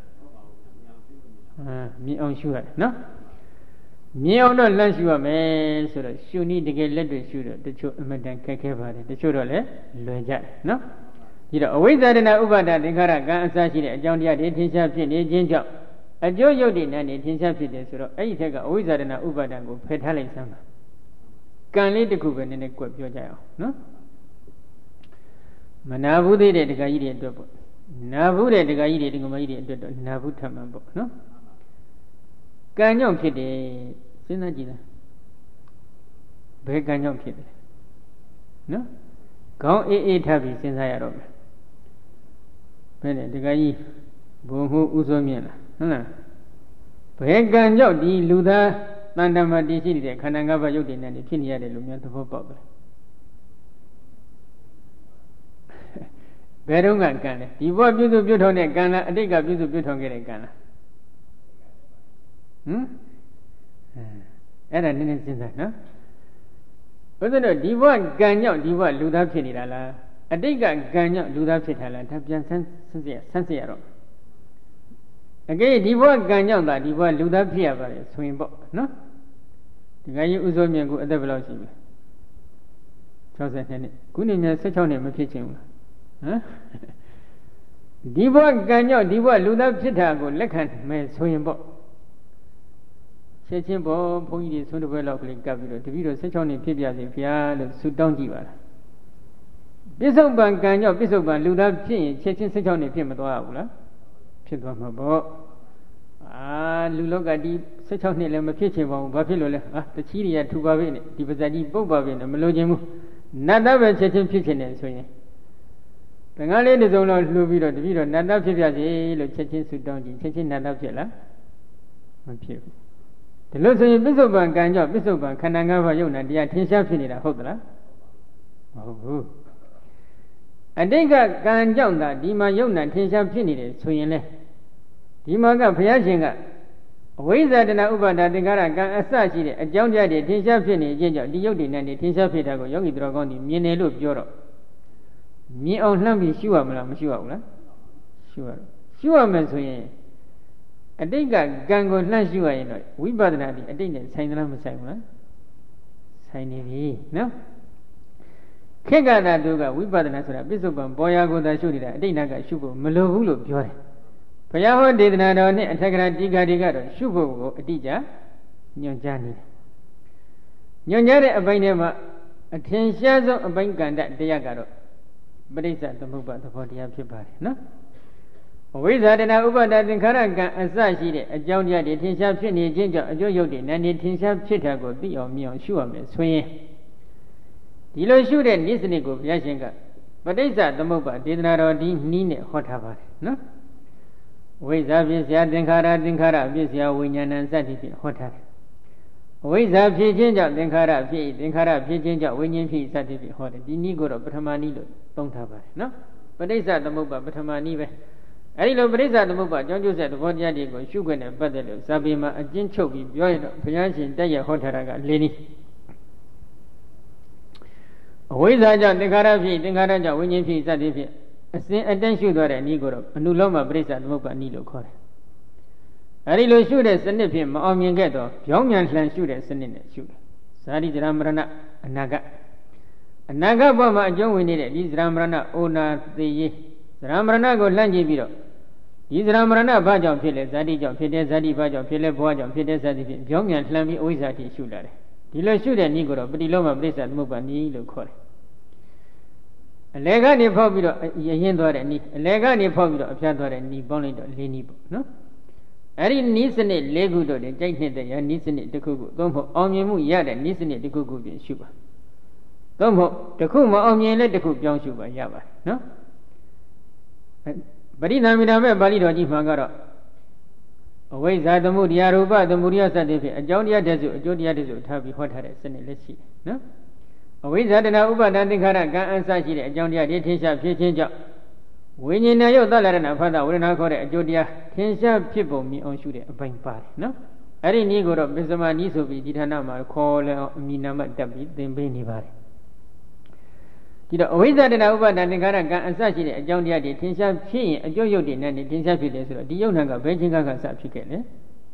မြင်အောင်ရှုရတယ်နော်မြင်အောင်တော့လန့်ရှုရမယ်ဆိုတော့ရှုနည်းတကယ်လက်တွေ့ရှုတော့တချို့အမတန်ခက်ခဲပါတယ်တချို့တော့လည်းလွယ်ကြတယ်နော်ဒီတော့အဝိဇ္ဇာတနာဥပါဒသင်္ခါရကံအစရှိတဲ့အကြောင်းတရားတွေထင်ရှားဖြစ်နေခြင်းကြောင့်အကျိုးရုပ်တွေနဲ့ထင်ရှားဖြစ်တယ်ဆိုတော့အဲ့ဒီထက်ကအဝိဇ္ဇာတနာဥပါဒကိုဖယ်ထားလိုက်စမ်းပါကံလေးတစ်ခုပဲနည်းနည်းကွက်ပြောကြရအောင်နော်မနာဘူးသေးတဲ့ဒကာကြီးတွေအတွက်ပေါ့နာဘူးတဲ့ဒကာကြီးတွေဒကာမကြီးတွေအတွက်တော့နာဘူးထမှန်ပေါ့နော်ကံကြောင့်ဖြစ်တယ်စဉ်းစားကြည့်လားဘယ်ကံကြောင့်ဖြစ်တယ်နော်ခေါင်းအေးထပ်ပြီးစဉ်းစားရတော့မယ်ဘယ်နဲ့ဒကာကြီးဘုံမှုဥစွမြင့်လားဟုတ်လားဘယ်ကံကြောင့်ဒီလူသားတန်တမတည်ရှိနေတဲ့ခန္ဓာ၅ပါးရုပ်တည်နေဖြစ်နေရတယ်လို့များသဘောပေါက်တယ်ဘယ်တော့ကကံလဲဒီဘဝပြုစုပြုထောင်တဲ့ကံလားအတိတ်ကပြုစုပြုထောင်ခဲ့တဲ့ကံလားအဲ့ဒါနည်းနည်းစဉ်းစားနော်ဘုရားတို့ဒီဘဝကံကြောင့်ဒီဘဝလူသားဖြစ်နေတာလားအတိတ်ကကံကြောင့်လူသားဖြစ်တာလားဒါပြန်ဆန်းစစ်ရတော့အကယ်ဒီဘဝကံကြောင့်သာဒီဘဝလူသားဖြစ်ရပါတယ်ဆိုရင်ပေါ့နော်ဒီကကြီးဥစိုးမြင့်ကိုအသက်ဘယ်လောက်ရှိပြီ62နှစ်ခုနှစ်များ16နှစ်မဖြစ်ချင်ဘူးလားဟမ်ဒီဘဝကံကြောင့်ဒီဘဝလူသားဖြစ်တာကိုလက်ခံမယ်ဆိုရင်ပေါ့ချက်ချင်းပေါ့ဘုန်းကြီးတွေဆုံးတစ်ပွဲလောက်ကလေးကပ်ပြီးတော့တပည့်တော်16နှစ်ဖြစ်ပြစေဗျာလို့ဆုတောင်းကြည့်ပါလားပြစ္ဆုတ်ပံကံကြောင့်ပြစ္ဆုတ်ပံလူသားဖြစ်ရင်ချက်ချင်း16နှစ်ဖြစ်မသွားဘူးလားဖြစ်သွားမှာပေါ့လူလောကဒီ16နှစ်လည်းမဖြစ်ချင်ပါဘူးဘာဖြစ်လို့လဲတချီတွေကထူပါပြီနဲ့ဒီပါဇက်ကြီးပုတ်ပါပြီနဲ့မလိုချင်ဘူးနတ်သားပဲချက်ချင်းဖြစ်ချင်တယ်ဆိုရင်တန်ခါလေးတစ်စုံတော့လှူပြီးတော့တပည့်တော်နတ်သားဖြစ်ပြစေလို့ချက်ချင်းဆုတောင်းကြည့်ချက်ချင်းနတ်သားဖြစ်လားမဖြစ်ဘူးဒီလိုဆိုရင်ပစ္စုပန်ကံကြောင့်ပစ္စုပန်ခန္ဓာ၅ပါးယုံနာတရားထင်ရှားဖြစ်နေတာဟုတ်သလားမဟုတ်ဘူးအတိတ်ကကံကြောင့်သာဒီမှာယုံနာထင်ရှားဖြစ်နေတယ်ဆိုရင်လေဒီမှာကဘုရားရှင်ကအဝိဇ္ဇာတနာဥပါဒသင်္ခါရကံအစရှိတဲ့အကြောင်းတရားတွေထင်ရှားဖြစ်နေခြင်းကြောင့်ဒီယုတ်တိနဲ့ထင်ရှားဖြစ်တာကိုယောဂီတော်ကောင်းတွေမြင်တယ်လို့ပြောတော့မြင်အောင်လှမ်းပြီးရှုရမလားမရှုရဘူးလားရှုရမယ်ဆိုရင်အတိတ်ကကံကိုလှမ်းရှုရရင်တော့ဝိပဿနာဒီအတိတ်နဲ့ဆိုင်သလားမဆိုင်ဘူးလားဆိုင်နေပြီနော်ခေတ်ကသာတို့ကဝိပဿနာဆိုတာပြစ္ဆုတ်ပံပေါ်ရာကိုသာရှုနေတာအတိတ်ကရှုဖို့မလိုဘူးလို့ပြောတယ်ဘုရားဟောဒေသနာတော်နဲ့အထက်ကရာတိဃာတွေကတော့ရှုဖို့ကိုအတိအကျညွှန်ကြားနေတယ်ညွှန်ကြားတဲ့အပိုင်းထဲမှာအထင်ရှားဆုံးအပိုင်းကန္တတရားကတော့ပရိစ္ဆသမုပ္ပါသဘောတရားဖြစ်ပါတယ်နော်အဝိဇ္ဇာတဏဥပါဒသင်္ခါရကံအစရှိတဲ့အကြောင်းတရားတွေထင်ရှားဖြစ်နေခြင်းကြောင့်အကျိုးရုပ်တွေနာနေထင်ရှားဖြစ်တာကိုသိအောင်မြင်အောင်ရှုရမယ်ဆိုရင်ဒီလိုရှုတဲ့နိစ္စနစ်ကိုဘုရားရှင်ကပဋိစ္စသမုပ္ပါဒေသနာတော်ဒီနည်းနဲ့ဟောထားပါတယ်နော်ဝိဇ္ဇာဖြစ်เสียသင်္ခါရဖြစ်เสียဝိညာဏံစသည်ဖြင့်ဟောထားတယ်အဝိဇ္ဇာဖြစ်ခြင်းကြောင့်သင်္ခါရဖြစ်သင်္ခါရဖြစ်ခြင်းကြောင့်ဝိညာဉ်ဖြစ်စသည်ဖြင့်ဟောတယ်ဒီနည်းကိုတော့ပထမနည်းလို့သုံးထားပါတယ်နော်ပဋိစ္စသမုပ္ပါပထမနည်းပဲအဲဒီလိုပဋိစ္စသမုပ္ပါအကြောင်းကျိုးဆက်သဘောတရားတွေကိုရှုခွင့်နဲ့ပတ်သက်လို့ဇာပေမှာအကျဉ်းချုပ်ပြီးပြောရတော့ဘုရားရှင်တက်ရဟောထားတာက၄နည်းအဝိဇ္ဇာကြောင့်သင်္ခါရဖြစ်သင်္ခါရကြောင့်ဝိညာဉ်ဖြစ်စသည်ဖြင့်အစဉ်အတန်းရှုသွားတဲ့နည်းကိုတော့အနုလောမပရိစ္ဆသမုပ္ပါနည်းလို့ခေါ်တယ်အဲဒီလိုရှုတဲ့စနစ်ဖြင့်မအောင်မြင်ခဲ့တော့ပြောင်းပြန်လှန်ရှုတဲ့စနစ်နဲ့ရှုတယ်ဇာတိဇရာမရဏအနာဂတ်ဘဝမှာအကျုံးဝင်နေတဲ့ဒီဇရာမရဏအိုနာသေရေးဇရာမရဏကိုလှမ်းကြည့်ပြီးတော့ဒီဇရာမရဏဘာကြောင့်ဖြစ်လဲဇာတိကြောင့်ဖြစ်တယ်ဇာတိဘာကြောင့်ဖြစ်လဲဘဝကြောင့်ဖြစ်တယ်စသည်ဖြင့်ပြောင်းပြန်လှန်ပြီးအဝိဇ္ဇာတိရှုလာတယ်ဒီလိုရှုတဲ့နည်းကိုတော့ပฏิလောမပရိစ္ဆသမုပ္ပါနည်းလို့ခေါ်တယ်အလယ်ကနေဖောက်ပြီးတော့ရင်သွားတဲ့နည်းအလယ်ကနေဖောက်ပြီးတော့အဖျားသွားတဲ့နည်းပေါင်းလိုက်တော့၄နည်းပေါ့နော်အဲ့ဒီနည်းစနစ်၄ခုတို့တင်ကြိုက်နေတဲ့နည်းစနစ်တစ်ခုခုသုံးဖို့အောင်မြင်မှုရတဲ့နည်းစနစ်တစ်ခုခုပြင်ရှုပါသုံးဖို့တစ်ခုမအောင်မြင်လဲတစ်ခုပြောင်းရှုပါရပါတယ်နော်ပရိသံမိတာမဲ့ပါဠိတော်ကြီးမှာကတော့အဝိဇ္ဇာသမုဒယရူပသမုဒယစသည်ဖြင့်အကြောင်းတရားတည်းစုအကျိုးတရားတည်းစုထားပြီးဟောထားတဲ့စနစ်လည်းရှိတယ်နော်အဝိဇ္ဇာတဏဥပါဒသင်္ခါရကံအစရှိတဲ့အကြောင်းတရားတွေထင်ရှားဖြစ်ခြင်းကြောင့်ဝိညာဉ်နဲ့ရုပ်သလရဏဖတ်တာဝေဒနာခေါ်တဲ့အကျိုးတရားထင်ရှားဖြစ်ပုံမြင်အောင်ရှုတဲ့အပိုင်းပါတယ်နော်အဲ့ဒီနည်းကိုတော့ပစ္စမနည်းဆိုပြီးဒီဌာနမှာခေါ်လဲအောင်အမိနာမတက်ပြီးသင်ပေးနေပါတယ်ဒီတော့အဝိဇ္ဇာတဏဥပါဒသင်္ခါရကံအစရှိတဲ့အကြောင်းတရားတွေထင်ရှားဖြစ်ရင်အကျိုးရုပ်တွေနဲ့ထင်ရှားဖြစ်တယ်ဆိုတော့ဒီယုံနာကဘယ်ချင်းကစဖြစ်ခဲ့လဲ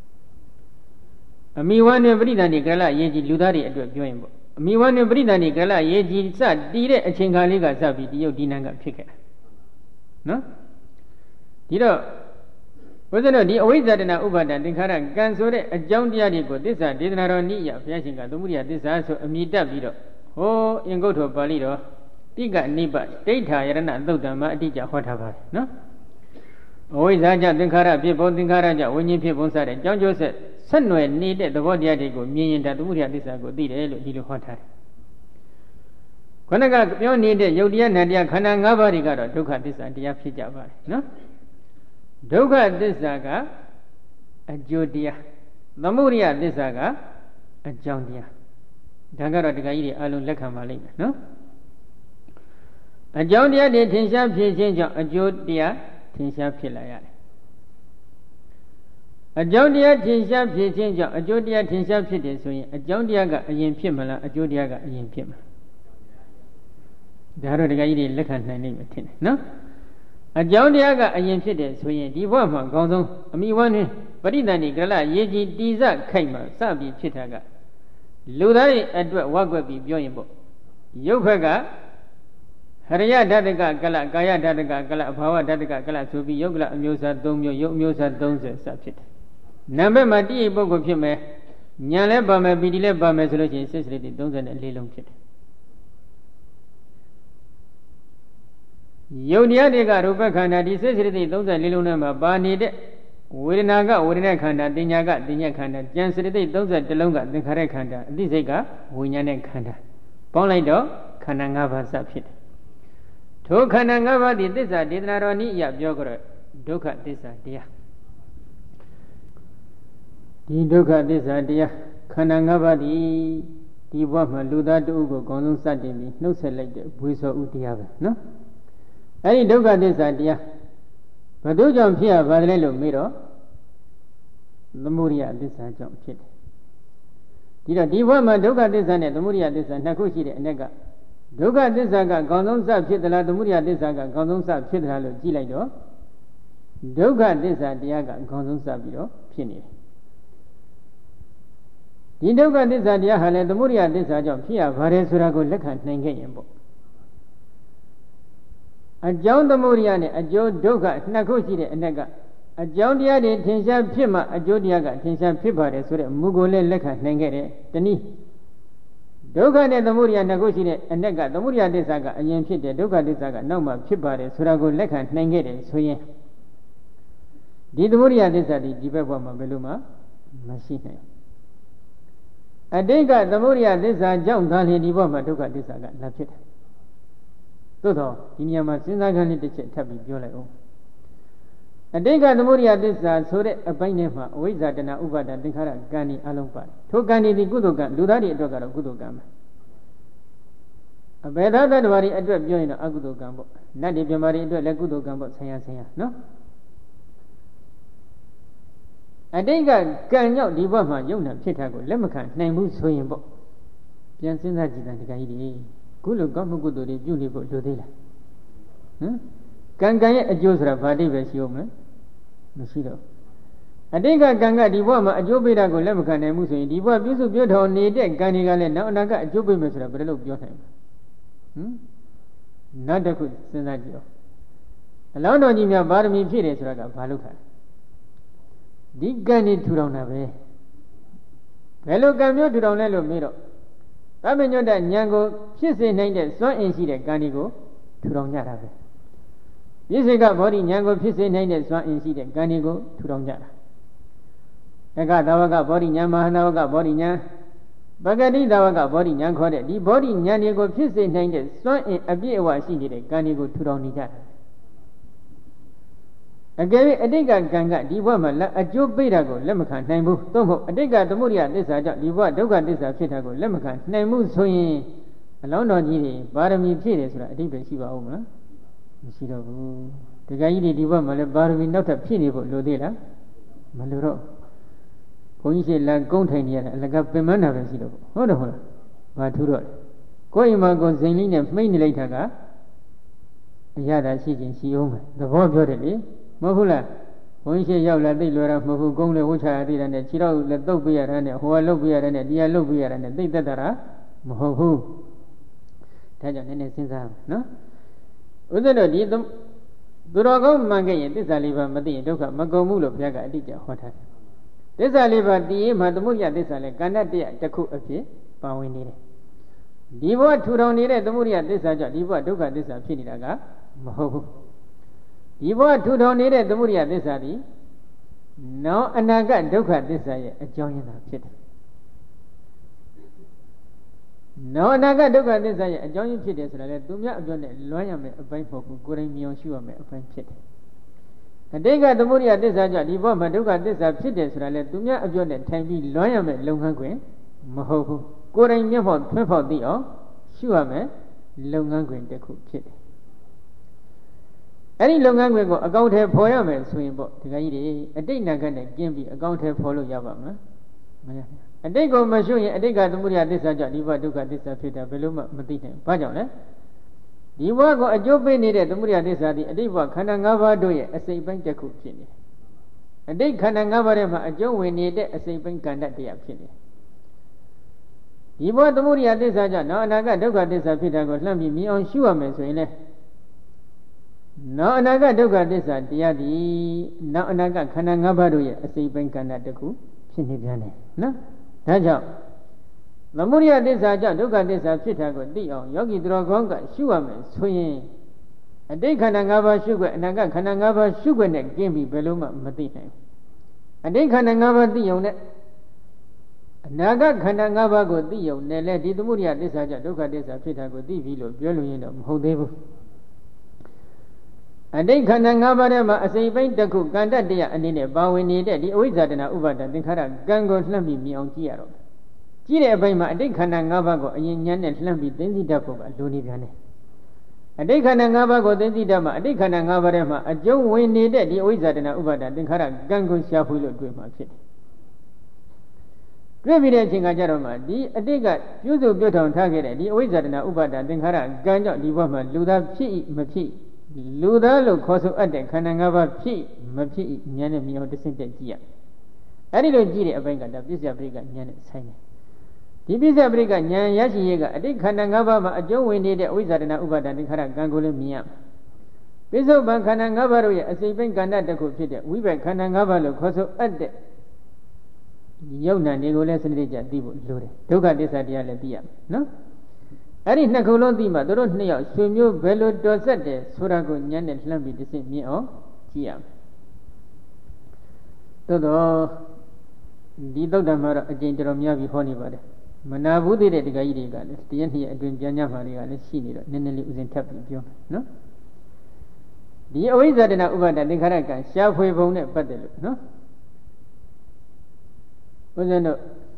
အမိဝန္နေပရိသန္တိကလရေးကြီးလူသားတွေအတွက်ပြောရင်ပေါ့အမိဝန္နေပရိသန္တိကလရေးကြီးစတည်တဲ့အချိန်ခါလေးကစပြီးဒီယုတ်ဒီနံကဖြစ်ခဲ့တာနော်ဒီတော့ဘုရားတို့ဒီအဝိဇ္ဇာတဏဥပါဒသင်္ခါရကံဆိုတဲ့အကြောင်းတရားတွေကိုသစ္စာဒေသနာတော်နိယဘုရားရှင်ကသမုဒိယသစ္စာဆိုအမိတက်ပြီးတော့ဟောအင်္ဂုတ္တပါဠိတော်တိကနိဗ္ဗာန်ဒိဋ္ဌာယရဏသုတ်တံမှာအတိအကျဟောထားပါတယ်နော်အဝိဇ္ဇာကြောင့်သင်္ခါရဖြစ်ပုံသင်္ခါရကြောင့်ဝိညာဉ်ဖြစ်ပုံစတဲ့အကြောင်းကျိုးဆက်နွယ်နေတဲ့သဘောတရားတွေကိုမြင်ရင်ဒါသမုဒိယသစ္စာကိုသိတယ်လို့ဒီလိုဟောထားတယ်ခဏကပြောနေတဲ့ယုတ်တရားနဲ့တရားခန္ဓာ၅ပါးတွေကတော့ဒုက္ခသစ္စာတရားဖြစ်ကြပါတယ်နော်ဒုက္ခသစ္စာကအကျိုးတရားသမုဒိယသစ္စာကအကြောင်းတရားဒါကတော့ဒကာကြီးတွေအလုံးလက်ခံပါလိမ့်မယ်နော်အကြောင်းတရားတွေထင်ရှားဖြစ်ခြင်းကြောင့်အကျိုးတရားထင်ရှားဖြစ်လာရတယ်အကြောင်းတရားထင်ရှားဖြစ်ခြင်းကြောင့်အကျိုးတရားထင်ရှားဖြစ်တယ်ဆိုရင်အကြောင်းတရားကအရင်ဖြစ်မလားအကျိုးတရားကအရင်ဖြစ်မလားဒါတော့တကယ်ကြီးတွေလက်ခံနိုင်နိုင်မယ်ထင်တယ်နော်အကြောင်းတရားကအရင်ဖြစ်တယ်ဆိုရင်ဒီဘဝမှာအကောင်းဆုံးအမိဝမ်းနဲ့ပရိသန္တိကလရေးကြီးတိစခိုက်မှာစပြီးဖြစ်တာကလူသားတွေအတွက်ဝါကွက်ပြီးပြောရင်ပေါ့ရုပ်ဘက်ကဟရိယဓာတကကလကာယဓာတကကလအဘာဝဓာတကကလဆိုပြီးယုတ်ကလအမျိုးအစား3မျိုးယုတ်အမျိုးအစား30စဖြစ်တယ်နံပါတ်မှာတိရိပုဂ္ဂိုလ်ဖြစ်မယ်ဉာဏ်လည်းပါမယ်ပီတိလည်းပါမယ်ဆိုလို့ရှိရင်စိတ်စရိတ်34လုံးဖြစ်တယ်ယုတ်တရားတွေကရူပခန္ဓာဒီစိတ်စရိတ်34လုံးထဲမှာပါနေတဲ့ဝေဒနာကဝေဒနာခန္ဓာတင်ညာကတင်ညာခန္ဓာဉာဏ်စရိတ်31လုံးကသင်္ခါရခန္ဓာအသိစိတ်ကဝိညာဉ်နဲ့ခန္ဓာပေါင်းလိုက်တော့ခန္ဓာ၅ပါးစဖြစ်တယ်ထိုခန္ဓာ၅ပါးသည်သစ္စာဒေသနာတော်နည်းအရပြောကြတော့ဒုက္ခသစ္စာတရားဒီဒုက္ခသစ္စာတရားခန္ဓာ၅ပါးသည်ဒီဘဝမှာလူသားတဦးကိုအကောင်းဆုံးစတင်ပြီးနှုတ်ဆက်လိုက်တဲ့ဘွေစောဥတရားပဲနော်အဲဒီဒုက္ခသစ္စာတရားဘယ်သူကြောင့်ဖြစ်ရပါသလဲလို့မေးတော့သမုဒိယသစ္စာကြောင့်ဖြစ်တယ်ဒီတော့ဒီဘဝမှာဒုက္ခသစ္စာနဲ့သမုဒိယသစ္စာနှစ်ခုရှိတဲ့အ ਨੇ ကဒုက္ခသစ္စာကအကောင်းဆုံးစဖြစ်သလားသမုဒိယသစ္စာကအကောင်းဆုံးစဖြစ်သလားလို့ကြည့်လိုက်တော့ဒုက္ခသစ္စာတရားကအကောင်းဆုံးစပြီးတော့ဖြစ်နေတယ်ဒီဒုက္ခသစ္စာတရားဟာလည်းသမုဒိယသစ္စာကြောင့်ဖြစ်ရပါတယ်ဆိုတာကိုလက်ခံနိုင်ခဲ့ရင်ပေါ့အကြောင်းသမုဒိယနဲ့အကျိုးဒုက္ခနှစ်ခုရှိတဲ့အ ਨੇ ကအကြောင်းတရားတွေထင်ရှားဖြစ်မှအကျိုးတရားကထင်ရှားဖြစ်ပါတယ်ဆိုတဲ့မူကိုလည်းလက်ခံနိုင်ခဲ့တယ်တနည်းဒုက္ခနဲ့သမုဒိယနှစ်ခုရှိတဲ့အ ਨੇ ကသမုဒိယသစ္စာကအရင်ဖြစ်တယ်ဒုက္ခသစ္စာကနောက်မှဖြစ်ပါတယ်ဆိုတာကိုလက်ခံနိုင်ခဲ့တယ်ဆိုရင်ဒီသမုဒိယသစ္စာဒီဘက်ဘဝမှာဘယ်လိုမှမရှိနိုင်အတိတ်ကသမုဒိယသစ္စာကြောင့်သာလျှင်ဒီဘဝမှာဒုက္ခသစ္စာကလာဖြစ်တယ်သို့တော့ဒီနေရာမှာစဉ်းစားခံလေးတစ်ချက်ထပ်ပြီးပြောလိုက်အောင်အတိတ်ကသမုဒိယသစ္စာဆိုတဲ့အပိုင်းထဲမှာအဝိဇ္ဇာတဏှာဥပါဒသင်္ခါရကံဤအလုံးပါတယ်ထိုကံဤဒီကုသိုလ်ကံလူသားတွေအတွက်ကတော့ကုသိုလ်ကံပဲအဘယ်သာတ္တဝါတွေအတွက်ပြောရင်တော့အကုသိုလ်ကံပေါ့နတ်တွေပြမာတွေအတွက်လည်းကုသိုလ်ကံပေါ့ဆင်းရဲနော်အတိတ်ကကံကြောင့်ဒီဘဝမှာယုံနာဖြစ်တာကိုလက်မခံနိုင်ဘူးဆိုရင်ပေါ့ပြန်စဉ်းစားကြည့်တဲ့ဒီကကြီးတွေကုလိုကောင်းမှုကုသိုလ်တွေပြုနေဖို့လိုသေးလားကံရဲ့အကျိုးဆိုတာဘာတိပဲရှိအောင်မလဲမရှိတော့အတိတ်ကကံကဒီဘဝမှာအကျိုးပေးတာကိုလက်မခံနိုင်ဘူးဆိုရင်ဒီဘဝပြုစုပြောထောင်နေတဲ့ကံတွေကလည်းနောက်အနာကအကျိုးပေးမယ်ဆိုတာဘယ်လိုပြောနိုင်မလဲနောက်တစ်ခုစဉ်းစားကြည့်တော့အလောင်းတော်ကြီးများပါရမီဖြည့်တယ်ဆိုတာကဘာလို့ခါဒီကံนี่ထူထောင်တာပဲဘယ်လိုကံမျိုးထူထောင်လဲလို့မေးတော့သမညွတ်တဲ့ဉာဏ်ကိုဖြစ်စေနိုင်တဲ့စွမ်းအင်ရှိတဲ့ကံဒီကိုထူထောင်ကြတာပဲပြစ္ဆေကဘောဓိဉာဏ်ကိုဖြစ်စေနိုင်တဲ့စွမ်းအင်ရှိတဲ့ကံဒီကိုထူထောင်ကြတာအကသာဝကဘောဓိဉာဏ်မဟာသာဝကဘောဓိဉာဏ်ပဂတိသာဝကဘောဓိဉာဏ်ခေါ်တဲ့ဒီဘောဓိဉာဏ်တွေကိုဖြစ်စေနိုင်တဲ့စွမ်းအင်အပြည့်အဝရှိနေတဲ့ကံဒီကိုထူထောင်နေကြတာအကယ်၍အတိတ်ကကံကဒီဘဝမှာအကျိုးပေးတာကိုလက်မခံနိုင်ဘူးသို့မဟုတ်အတိတ်ကသမုဒိယသစ္စာကြောင့်ဒီဘဝဒုက္ခသစ္စာဖြစ်တာကိုလက်မခံနိုင်မှုဆိုရင်အလောင်းတော်ကြီးတွေပါရမီဖြည့်တယ်ဆိုတာအတိတ်ပဲရှိပါဦးမလားမရှိတော့ဘူးတကယ်ကြီးတွေဒီဘဝမှာလည်းပါရမီနောက်ထပ်ဖြည့်နေဖို့လိုသေးလားမလိုတော့ဘုန်းကြီးရှိလန်ကုန်းထိုင်နေရတာအလကပင်မနာပဲရှိတော့ဟုတ်တယ်ဟုတ်လားဘာထူးတော့ကိုယ်အိမ်မှာကိုယ်စိန်လေးနဲ့မှိတ်နေလိုက်တာကအရသာရှိခြင်းရှိအောင်ပဲသဘောပြောတယ်လေမဟုတ်လားဘုန်းကြီးရောက်လာသိလွယ်တာမဟုတ်ဘူးကုန်းလေဝှချရသေးတယ်နဲ့ခြေတော့လည်းတုပ်ပြရတာနဲ့ဟိုကလုတ်ပြရတာနဲ့ဒီကလုတ်ပြရတာနဲ့သိသက်တာမဟုတ်ဘူးဒါကြောင့်နည်းနည်းစဉ်းစားနော်ဥစ္စာတော့ဒီသူတော်ကောင်းမှန်ခဲ့ရင်သစ္စာလေးပါမသိရင်ဒုက္ခမကုန်ဘူးလို့ဘုရားကအတိအကျဟောထားတယ်သစ္စာလေးပါတည်ရင်မှသမုဒိယသစ္စာလည်းကန္တတရားတစ်ခုအဖြစ်ပါဝင်နေတယ်ဒီဘဝထူထောင်နေတဲ့သမုဒိယသစ္စာကြောင့်ဒီဘဝဒုက္ခသစ္စာဖြစ်နေတာကမဟုတ်ဘူးဒီဘဝထူထောင်နေတဲ့သမုဒိယသစ္စာသည်နောင်အနာဂတ်ဒုက္ခသစ္စာရဲ့အကြောင်းရင်းသာဖြစ်တယ်နောင်အနာဂတ်ဒုက္ခသစ္စာရဲ့အကြောင်းရင်းဖြစ်တယ်ဆိုတာလေသူများအပြောနဲ့လွှမ်းရမယ်အပိုင်းမဟုတ်ဘူးကိုယ်တိုင်မြင်အောင်ရှုရမယ်အပိုင်းဖြစ်တယ်အတိတ်ကသမုဒိယသစ္စာကြောင့်ဒီဘဝမှာဒုက္ခသစ္စာဖြစ်တယ်ဆိုတာလေသူများအပြောနဲ့ထိုင်ပြီးလွှမ်းရမယ်လုပ်ငန်းခွင်မဟုတ်ဘူးကိုယ်တိုင်မျက်မှောက်ထွန်းဖောက်သိအောင်ရှုရမယ်လုပ်ငန်းခွင်တစ်ခုဖြစ်တယ်အဲ့ဒီလုပ်ငန်းတွေကိုအကောင့်ထဲပေါ်ရမယ်ဆိုရင်ပေါ့ဒီကကြီးတွေအတိတ်နာကနဲ့ကျင်းပြီးအကောင့်ထဲပေါ်လို့ရပါမလားမရဘူးအတိတ်ကိုမရှုရင်အတိတ်ကသမုဒယသစ္စာကြောင့်ဒီဘဝဒုက္ခသစ္စာဖြစ်တာဘယ်လို့မှမသိနိုင်ဘာကြောင့်လဲဒီဘဝကိုအကျိုးပေးနေတဲ့သမုဒယသစ္စာဒီအတိတ်ဘဝခန္ဓာ၅ပါးတို့ရဲ့အစိတ်ပိုင်းတစ်ခုဖြစ်နေတယ်အတိတ်ခန္ဓာ၅ပါးထဲမှာအကျုံးဝင်နေတဲ့အစိတ်ပိုင်းကန္တတရားဖြစ်နေဒီဘဝသမုဒယသစ္စာကြောင့်နောက်အနာဂတ်ဒုက္ခသစ္စာဖြစ်တာကိုလှမ်းပြီးမြင်အောင်ရှုရမယ်ဆိုရင်လေနောက်အနာဂတ်ဒုက္ခသစ္စာတရားဒီနောက်အနာဂတ်ခန္ဓာ၅ပါးတို့ရဲ့အစိတ်ပိုင်းကန္တတစ်ခုဖြစ်နေပြန်တယ်နော်ဒါကြောင့်သမုဒယသစ္စာကြောင့်ဒုက္ခသစ္စာဖြစ်တာကိုသိအောင်ယောဂီသူတော်ကောင်းကရှုရမယ်ဆိုရင်အတိတ်ခန္ဓာ၅ပါးရှုခွင့်အနာဂတ်ခန္ဓာ၅ပါးရှုခွင့်နဲ့ကျင်းပြီးဘယ်လို့မှမသိနိုင်ဘူးအတိတ်ခန္ဓာ၅ပါးသိုံနဲ့အနာဂတ်ခန္ဓာ၅ပါးကိုသိုံနဲ့လေဒီသမုဒယသစ္စာကြောင့်ဒုက္ခသစ္စာဖြစ်တာကိုသိပြီလို့ပြောလို့ရင်တော့မဟုတ်သေးဘူးအတိတ်ခန္ဓာ၅ပါးထဲမှာအစိပ်ပိုင်းတစ်ခုကန္တတရားအနေနဲ့ပါဝင်နေတဲ့ဒီအဝိဇ္ဇာတနာဥပါဒသင်္ခါရကံကိုလှမ်းပြီးမြင်အောင်ကြည့်ရတော့ကြည့်တဲ့အပိုင်းမှာအတိတ်ခန္ဓာ၅ပါးကိုအရင်ဉာဏ်နဲ့လှမ်းပြီးသိသိတတ်ဖို့ကလိုနေပြန်တယ်အတိတ်ခန္ဓာ၅ပါးကိုသိသိတတ်မှအတိတ်ခန္ဓာ၅ပါးထဲမှာအကျုံးဝင်နေတဲ့ဒီအဝိဇ္ဇာတနာဥပါဒသင်္ခါရကံကိုရှာဖွေလို့တွေ့မှာဖြစ်တယ်တွေ့ပြီးတဲ့အချိန်ကကြတော့မှဒီအတိတ်ကပြုစုပြုထောင်ထားခဲ့တဲ့ဒီအဝိဇ္ဇာတနာဥပါဒသင်္ခါရကံကြောင့်ဒီဘဝမှာလူသားဖြစ်၏မဖြစ်လူသားလို့ခေါ်ဆိုအပ်တဲ့ခန္ဓာ၅ပါးဖြစ်မဖြစ်ဉာဏ်နဲ့မြင်အောင်တစ်ဆင့်တက်ကြည့်ရအဲ့ဒီလိုကြည့်တဲ့အပိုင်းကဒါပြစ္ဆယပရိက္ခဉာဏ်နဲ့ဆိုင်တယ်ဒီပြစ္ဆယပရိက္ခဉာဏ်ရရှိရေးကအတိတ်ခန္ဓာ၅ပါးမှာအကျုံးဝင်နေတဲ့အဝိဇ္ဇာတနာဥပါဒသင်္ခါရကံကိုလည်းမြင်ရပိဿုပန်ခန္ဓာ၅ပါးတို့ရဲ့အစိပ်ပိုင်းကန္တတစ်ခုဖြစ်တဲ့ဝိဘက်ခန္ဓာ၅ပါးလို့ခေါ်ဆိုအပ်တဲ့ယုတ်နံတွေကိုလည်းစနစ်တကျသိဖို့လိုတယ်ဒုက္ခသစ္စာတရားလည်းသိရမယ်နော်အဲ့ဒီနှစ်ခုလုံးသိမှတို့နှစ်ယောက်ဆွေမျိုးဘယ်လိုတော်ဆက်တယ်ဆိုတာကိုဉာဏ်နဲ့လှမ်းပြီးတစ်စိမြင်အောင်ကြည့်ရမယ်သို့တော့ဒီသုတ်တံမှာတော့အကျင့်တော်များပြီးဟောနေပါတယ်မနာဘူးသေးတဲ့တရားကြီးတွေကလည်းတရားနှစ်ရက်အတွင်းပြန်ညမှာတွေကလည်းရှိနေတော့နည်းနည်းလေးဥစဉ်ထပ်ပြီးပြောမယ်နော်ဒီအဝိဇ္ဇာတနာဥပါဒသင်္ခါရကံရှားဖွေပုံနဲ့ပတ်သက်လို့နော်ဘုရားတို့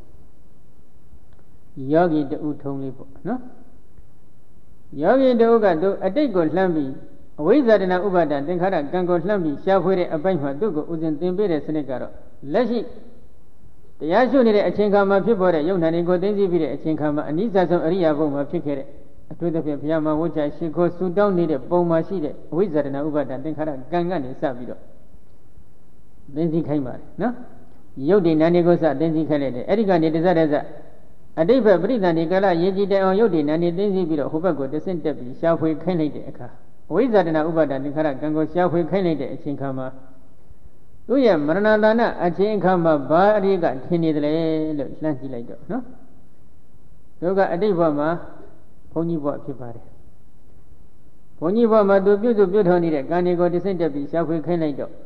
ယောဂီတူထုံးလေးပေါ့နော်ယောဂီတို့ကသူအတိတ်ကိုလှမ်းပြီးအဝိဇ္ဇာတနာဥပါဒသင်္ခါရကံကိုလှမ်းပြီးရှားဖွေတဲ့အပိုင်းမှာသူ့ကိုဥစဉ်သင်ပေးတဲ့စနစ်ကတော့လက်ရှိတရားရှုနေတဲ့အချိန်ခါမှာဖြစ်ပေါ်တဲ့ယုံနာတွေကိုသိသိပြီးတဲ့အချိန်ခါမှာအနိစ္စဆုံးအရိယာဘုံမှာဖြစ်ခဲ့တဲ့အထူးသဖြင့်ဘုရားမှာဝိချာရှိခိုးဆူတောင်းနေတဲ့ပုံမှာရှိတဲ့အဝိဇ္ဇာတနာဥပါဒသင်္ခါရကံကနေစပြီးတော့သိသိခိုင်းပါတယ်နော်ယုတ်ဒီနာနေကိုစသိသိခိုင်းလိုက်တယ်အဲ့ဒီကနေတစတစအတိပ္ပပရိသန္တိကာလရေကြည်တအောင်ယုတ်ဒီနာနေသိသိပြီးတော့ဟိုဘက်ကိုတဆင့်တက်ပြီးရှားဖွေခိုင်းလိုက်တဲ့အခါအဝိဇ္ဇာတနာဥပါဒသင်္ခါရကံကိုရှားဖွေခိုင်းလိုက်တဲ့အချိန်ခါမှာသူရဲ့မရဏဒါနအချိန်အခါမှာဘာအရိကထင်နေတယ်လေလို့လှမ်းကြည့်လိုက်တော့နော်သူကအတိတ်ဘဝမှာဘုန်းကြီးဘဝဖြစ်ပါတယ်ဘုန်းကြီးဘဝမှာသူပြုစုပြုထောင်နေတဲ့ကံတွေကိုတဆင့်တက်ပြီးရှားဖွေခိုင်းလိုက်တော့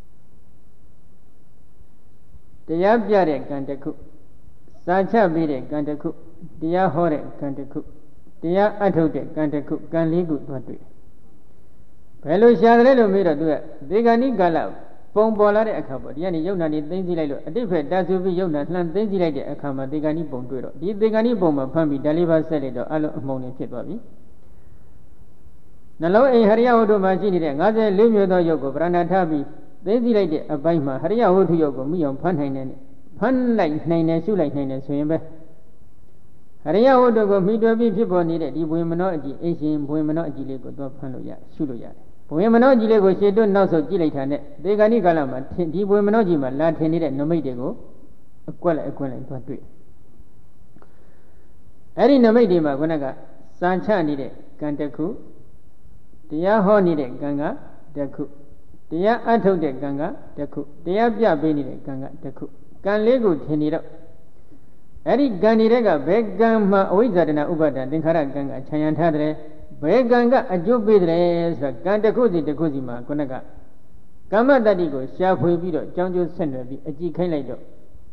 တရားပြတဲ့ကံတစ်ခုစာချပေးတဲ့ကံတစ်ခုတရားဟောတဲ့ကံတစ်ခုတရားအထုတ်တဲ့ကံတစ်ခုကံ၄ခုသွားတွေ့ဘယ်လိုရှားတယ်လို့မေးတော့သူကဒေဂဏိကာလပုံပေါ်လာတဲ့အခါပေါ့ဒီကနေယုံနာနေသိသိလိုက်လို့အတိတ်ဖက်တာဆူပြီးယုံနာလှမ်းသိသိလိုက်တဲ့အခါမှာဒေဂဏိပုံတွေ့တော့ဒီဒေဂဏိပုံမှာဖမ်းပြီးဓာလေးပါဆက်လိုက်တော့အလုံးအမုံနေဖြစ်သွားပြီနှလုံးအိမ်ဟရိယဝတ္ထုမှာရှိနေတဲ့54မျိုးသောယုတ်ကိုပြဏာထားပြီးသိသိလိုက်တဲ့အပိုင်းမှာဟရိယဝတ္ထုယုတ်ကိုမိအောင်ဖမ်းနိုင်တယ်ဖမ်းလိုက်နိုင်တယ်ရှုလိုက်နိုင်တယ်ဆိုရင်ပဲဟရိယဝတ္ထုကိုမိတွယ်ပြီးဖြစ်ပေါ်နေတဲ့ဒီဘွေမနောအကြည့်အရှင်ဘွေမနောအကြည့်လေးကိုသွားဖမ်းလို့ရရှုလို့ရတယ်ဘွေမနောကြီးလေးကိုရှေ့တွန်းနောက်ဆုတ်ကြည့်လိုက်တာနဲ့ဒေဂဏိကာလမှာဒီဘွေမနောကြီးမှာလာထင်နေတဲ့နမိတ်တွေကိုအကွက်လိုက်သွားတွေ့အဲ့ဒီနမိတ်တွေမှာခုနကစံချနေတဲ့ကံတစ်ခုတရားဟောနေတဲ့ကံကတစ်ခုတရားအထုတ်တဲ့ကံကတစ်ခုတရားပြပေးနေတဲ့ကံကတစ်ခုကံလေးခုထင်နေတော့အဲ့ဒီကံတွေကဘယ်ကံမှာအဝိဇ္ဇာတနာဥပါဒသင်္ခါရကံကခြံရံထားတယ်ဘယ်ကံကအကျိုးပေးတယ်ဆိုတာကံတစ်ခုစီမှာခုနကကမ္မတတ္တိကိုရှားဖွေပြီးတော့ကြောင်းကျိုးဆက်နွယ်ပြီးအကြည့်ခိုင်းလိုက်တော့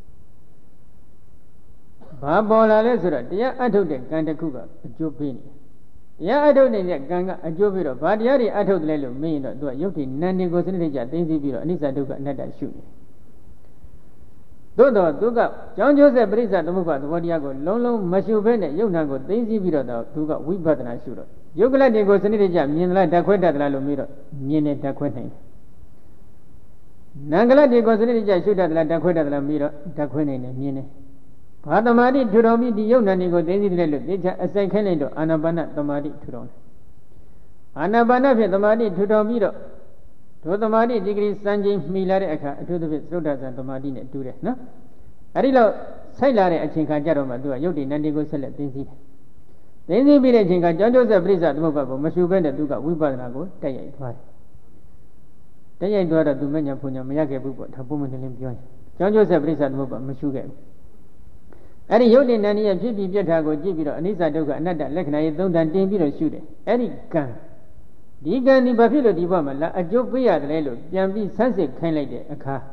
ဘာပေါ်လာလဲဆိုတော့တရားအထုတ်တဲ့ကံတစ်ခုကအကျိုးပေးနေတရားအထုတ်နေတဲ့ကံကအကျိုးပေးတော့ဘာတရားတွေအထုတ်တယ်လဲလို့မေးရင်တော့သူကယုတ်တိနန္ဒီကိုစနစ်တကျသိသိပြီးတော့အနိစ္စဒုက္ခအနတ္တရှုနေသို့တော့သူကကြောင်းကျိုးဆက်ပရိစ္ဆသမုပ္ပါသဘောတရားကိုလုံးလုံးမရှုဘဲနဲ့ယုတ်နံကိုသိသိပြီးတော့သူကဝိပဿနာရှုတော့ယုတ်ကလတ်တွေကိုစနစ်တကျမြင်လားဓာတ်ခွဲတတ်သလားလို့မေးတော့မြင်တယ်ဓာတ်ခွဲနိုင်တယ်နံကလတ်တွေကိုစနစ်တကျရှုတတ်သလားဓာတ်ခွဲတတ်သလားမေးတော့ဓာတ်ခွဲနိုင်တယ်မြင်တယ်ဘာသမာဓိထူထောင်ပြီးဒီယုတ်နံတွေကိုသိသိတယ်လို့သိချအစိုက်ခိုင်းလိုက်တော့အာနာပါနသမာဓိထူထောင်တယ်အာနာပါနဖြင့်သမာဓိထူထောင်ပြီးတော့ဒုသမာဓိဒီဂရီစံချိန်မှီလာတဲ့အခါအထူးသဖြင့်သုဒ္ဓဇံသမာဓိနဲ့တူတယ်နော်အဲဒီတော့ဆိုက်လာတဲ့အချိန်ခါကြတော့မှသူကယုတ်တိနန္ဒီကိုဆက်လက်သိသိတယ်သိသိပြီးတဲ့အချိန်ခါကြောင်းကျိုးဆက်ပြိဿသမုပ္ပါကိုမရှုဘဲနဲ့သူကဝိပဿနာကိုတက်ရိုက်သွားတယ်တက်ရိုက်သွားတော့သူမညာဖုန်ညာမရခဲ့ဘူးပေါ့ဒါပုံမှန်တင်လင်းပြောရင်ကြောင်းကျိုးဆက်ပြိဿသမုပ္ပါမရှုခဲ့ဘူးအဲ့ဒီယုတ်တိနန္ဒီရဲ့ဖြစ်ပြီးပြတ်တာကိုကြည့်ပြီးတော့အနိစ္စဒုက္ခအနတ္တလက္ခဏာရေးသုံးတန်တင်ပြီးတော့ရှုတယ်အဲ့ဒီကံဒီကံဒီဘာဖြစ်လို့ဒီဘက်မှာလာအကျိုးပေးရတယ်လို့ပြန်ပြီးဆန်းစစ်ခိုင်းလိုက်တဲ့အခါ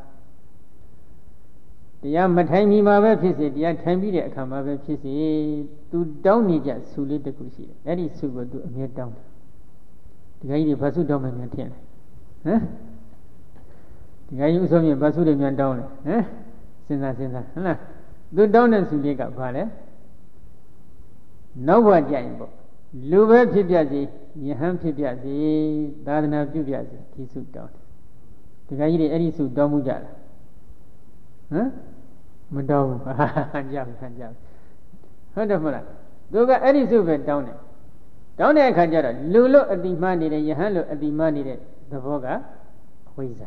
တရားမထိုင်မီမှာပဲဖြစ်စေတရားထိုင်ပြီးတဲ့အခါမှာပဲဖြစ်စေသူတောင်းနေကြဆုလေးတစ်ခုရှိတယ်အဲ့ဒီဆုကိုသူအမြဲတောင်းတယ်ဒီကကြီးတွေဘာဆုတောင်းမှန်းထင်လဲဟမ်ဒီကကြီးဥဆုံးမြင်ဘာဆုတွေများတောင်းလဲဟမ်စဉ်းစားဟုတ်လားသူတောင်းတဲ့ဆုလေးကဘာလဲနောက်ဘဝကြရင်ပေါ့လူပဲဖြစ်ပြစီယဟန်ဖြစ်ပြစီသာသနာပြုပြစီဒီဆုတောင်းတယ်ဒီကကြီးတွေအဲ့ဒီဆုတောင်းမှုကြလားဟမ်မတောင်းဘူးဟန်ကြဟုတ်တယ်မလားသူကအဲ့ဒီစုပဲတောင်းတယ်တောင်းတဲ့အခါကျတော့လူလို့အတိမနေတဲ့ယဟန်လို့အတိမနေတဲ့သဘောကအဝိဇ္ဇာ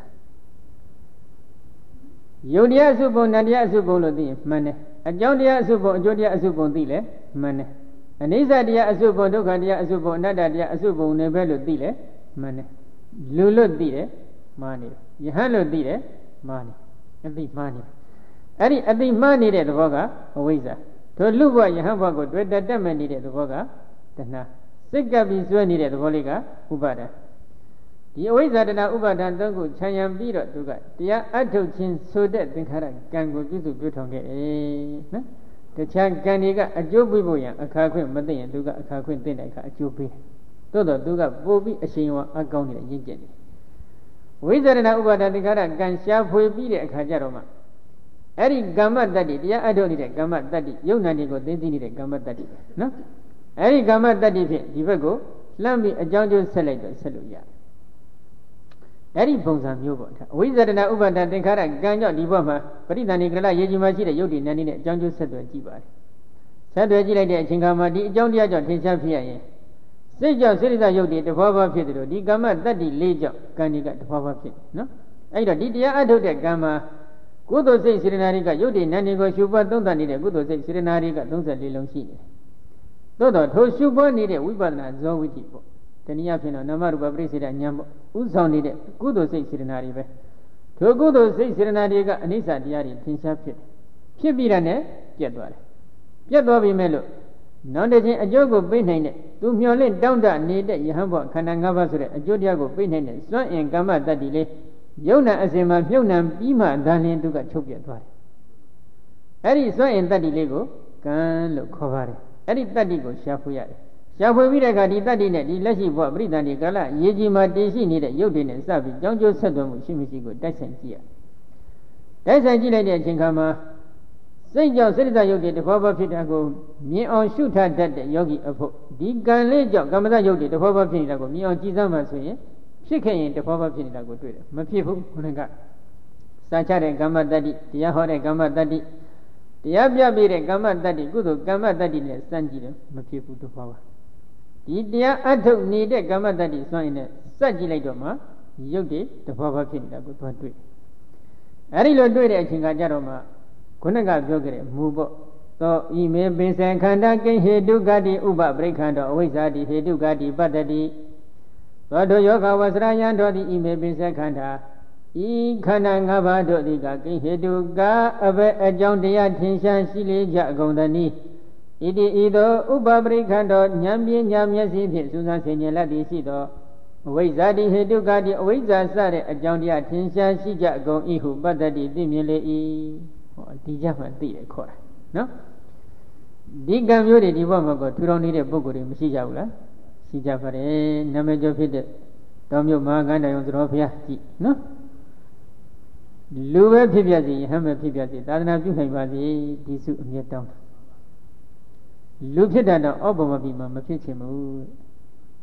ယုတ်တရားအစုပုံနတရားအစုပုံလို့သိရင်မှန်တယ်အကြောင်းတရားအစုပုံအကျိုးတရားအစုပုံသိလဲမှန်တယ်အနိစ္စတရားအစုပုံဒုက္ခတရားအစုပုံအနတ္တတရားအစုပုံနဲ့ပဲလို့သိလဲမှန်တယ်လူလို့သိတယ်မှားနေတယ်ယဟန်လို့သိတယ်မှားနေအတိမှားနေအဲ့ဒီအတိမှားနေတဲ့သဘောကအဝိဇ္ဇာတို့လူဘဝယဟန်ဘဝကိုတွေ့တက်မဲ့နေတဲ့သဘောကတဏှာစိတ်ကပ်ပြီးဆွဲနေတဲ့သဘောလေးကဥပါဒံဒီအဝိဇ္ဇာတဏှာဥပါဒံသုံးခုခြံရံပြီးတော့သူကတရားအထုတ်ခြင်းဆိုတဲ့သင်္ခါရကံကိုပြုစုပြုထောင်ခဲ့တယ်နော်တခြားကံတွေကအကျိုးပေးဖို့ရန်အခါခွင့်မသိရင်သူကအခါခွင့်သိတဲ့အခါအကျိုးပေးတယ်သို့တော့သူကပို့ပြီးအရှင်ဝါအကောင်းနေတဲ့ရင့်ကျက်တယ်ဝိဇ္ဇာတဏှာဥပါဒံသင်္ခါရကံရှားဖွေပြီးတဲ့အခါကျတော့မှအဲ့ဒီကမ္မတ္တိတရားအထုတ်နေတဲ့ကမ္မတ္တိယုံနာတွေကိုသိသိနေတဲ့ကမ္မတ္တိနော်အဲ့ဒီကမ္မတ္တိဖြင့်ဒီဘက်ကိုလှမ်းပြီးအကြောင်းကျိုးဆက်လိုက်တော့ဆက်လို့ရတယ်အဲ့ဒီပုံစံမျိုးပေါ့အဝိဇ္ဇာတဏှာဥပါဒံသင်္ခါရကံကြောင့်ဒီဘက်မှာပရိသန္တိကရရေကြီးမှာရှိတဲ့ယုတ်တိနန္ဒီနဲ့အကြောင်းကျိုးဆက်သွယ်ကြည့်ပါတယ်ဆက်သွယ်ကြည့်လိုက်တဲ့အချိန်ခါမှာဒီအကြောင်းတရားကြောင့်ထင်ရှားဖြစ်ရရင်စိတ်ကြောင့်စိရိသယုတ်တိတဘောဘောဖြစ်တယ်လို့ဒီကမ္မတတ္တိ၄ကြောင့်ကံဒီကတဘောဘောဖြစ်တယ်နော်အဲ့တော့ဒီတရားအထုတ်တဲ့ကံမှာကုသိုလ်စိတ်စေတနာတွေကယုတ်တိနန္ဒီကိုရှုပွားသုံးသပ်နေတဲ့ကုသိုလ်စိတ်စေတနာတွေက34လုံးရှိတယ်သို့တော့ထိုရှုပွားနေတဲ့ဝိပဿနာဇောဝိတိပေါ့တနည်းအားဖြင့်တော့နာမရူပပရိစ္ဆေဒဉာဏ်ပေါ့ဥဆောင်နေတဲ့ကုသိုလ်စိတ်စေတနာတွေပဲထိုကုသိုလ်စိတ်စေတနာတွေကအနိစ္စတရားတွေသင်္ချာဖြစ်တယ်ဖြစ်ပြီးတာနဲ့ပြတ်သွားတယ်ပြတ်သွားပြီမဲ့လို့နောက်တစ်ချိန်အကျိုးကိုပေးနိုင်တဲ့သူမျှော်လင့်တောင့်တနေတဲ့ယဟန်ဘဝခန္ဓာ၅ပါးဆိုတဲ့အကျိုးတရားကိုပေးနိုင်တဲ့စွန့်အင်ကမ္မတတ္တိလေးယုံနာအစဉ်မှာမြုပ်နှံပြီးမှဒါလင်းသူကချုပ်ပြတ်သွားတယ်အဲ့ဒီစွန့်အင်တတ္တိလေးကိုကံလို့ခေါ်ပါတယ်အဲ့ဒီတတ္တိကိုရှာဖွေရတယ်ရှာဖွေပြီးတဲ့အခါဒီတတ္တိနဲ့ဒီလက်ရှိဘဝပရိသန္တိကာလရေကြီးမှာတည်ရှိနေတဲ့ယုတ်တွေနဲ့စပြီးကြောင်းကျိုးဆက်သွယ်မှုရှိမရှိကိုတိုက်ဆိုင်ကြည့်ရတိုက်ဆိုင်ကြည့်လိုက်တဲ့အချိန်ခါမှာစိတ်ကြောင့်စိတ္တယုတ်တွေတဘောဘောဖြစ်တာကိုမြင်အောင်ရှုထားတတ်တဲ့ယောဂီအဖို့ဒီကံလေးကြောင့်ကမ္မဇယုတ်တွေတဘောဘောဖြစ်နေတာကိုမြင်အောင်ကြည်စမ်းမှဆိုရင်ဖြစ်ခဲ့ရင်တဘောဘောဖြစ်နေတာကိုတွေ့တယ်မဖြစ်ဘူးခုနကစာချတဲ့ကမ္မတတ္တိတရားဟောတဲ့ကမ္မတတ္တိတရားပြပြတဲ့ကမ္မတတ္တိကုသိုလ်ကမ္မတတ္တိနဲ့စမ်းကြည့်တယ်မဖြစ်ဘူးတဘောဘောဒီတရားအထုတ်နေတဲ့ကမ္မတတ္တိစွန့်ရင်လည်းစက်ကြည့်လိုက်တော့မှရုပ်တွေတဘောဘောဖြစ်နေတာကိုသွားတွေ့အဲဒီလိုတွေ့တဲ့အချိန်ကကြတော့မှခုနကပြောခဲ့တဲ့မူပေါ့သောဤမေပင်စံခန္ဓာကိဟေတုဂတိဥပပရိခန္တောအဝိဇ္ဇာတိဟေတုဂတိပတ္တတိသောတောယောဂဝဆရာယံတော်သည်ဤမေပင်စံခန္ဓာဤခန္ဓာ၅ပါးတို့သည်ကကိဟေတုကအဘယ်အကြောင်းတရားထင်ရှားရှိလေကြအကုန်သနည်းဣတိဤသို့ဥပပရိခန္တောဉာဏ်ပညာမျက်စိဖြင့်စူးစမ်းဆင်ခြင်လက်သည်ရှိသောအဝိဇ္ဇာတိဟေတုဂတိအဝိဇ္ဇာစတဲ့အကြောင်းတရားထင်ရှားရှိကြအကုန်ဤဟုပတ္တတိသိမြင်လေ၏ဟောဒီကြမှာသိတယ်ခေါ်တာနော်ဒီကံမျိုးတွေဒီဘဝမှာကိုထူထောင်နေတဲ့ပုဂ္ဂိုလ်တွေမရှိကြဘူးလားရှိကြပါတယ်နာမည်ကျော်ဖြစ်တဲ့တောင်မြုပ်မဟာကန္တယုံသတော်ဘုရားကြည့်နော်လူပဲဖြစ်ပြစီယဟန်ပဲဖြစ်ပြစီသာသနာပြုနိုင်ပါစေဒီစုအမြတ်တောင်းလူဖြစ်တာတော့ဩပမပိမှာမဖြစ်ချင်ဘူး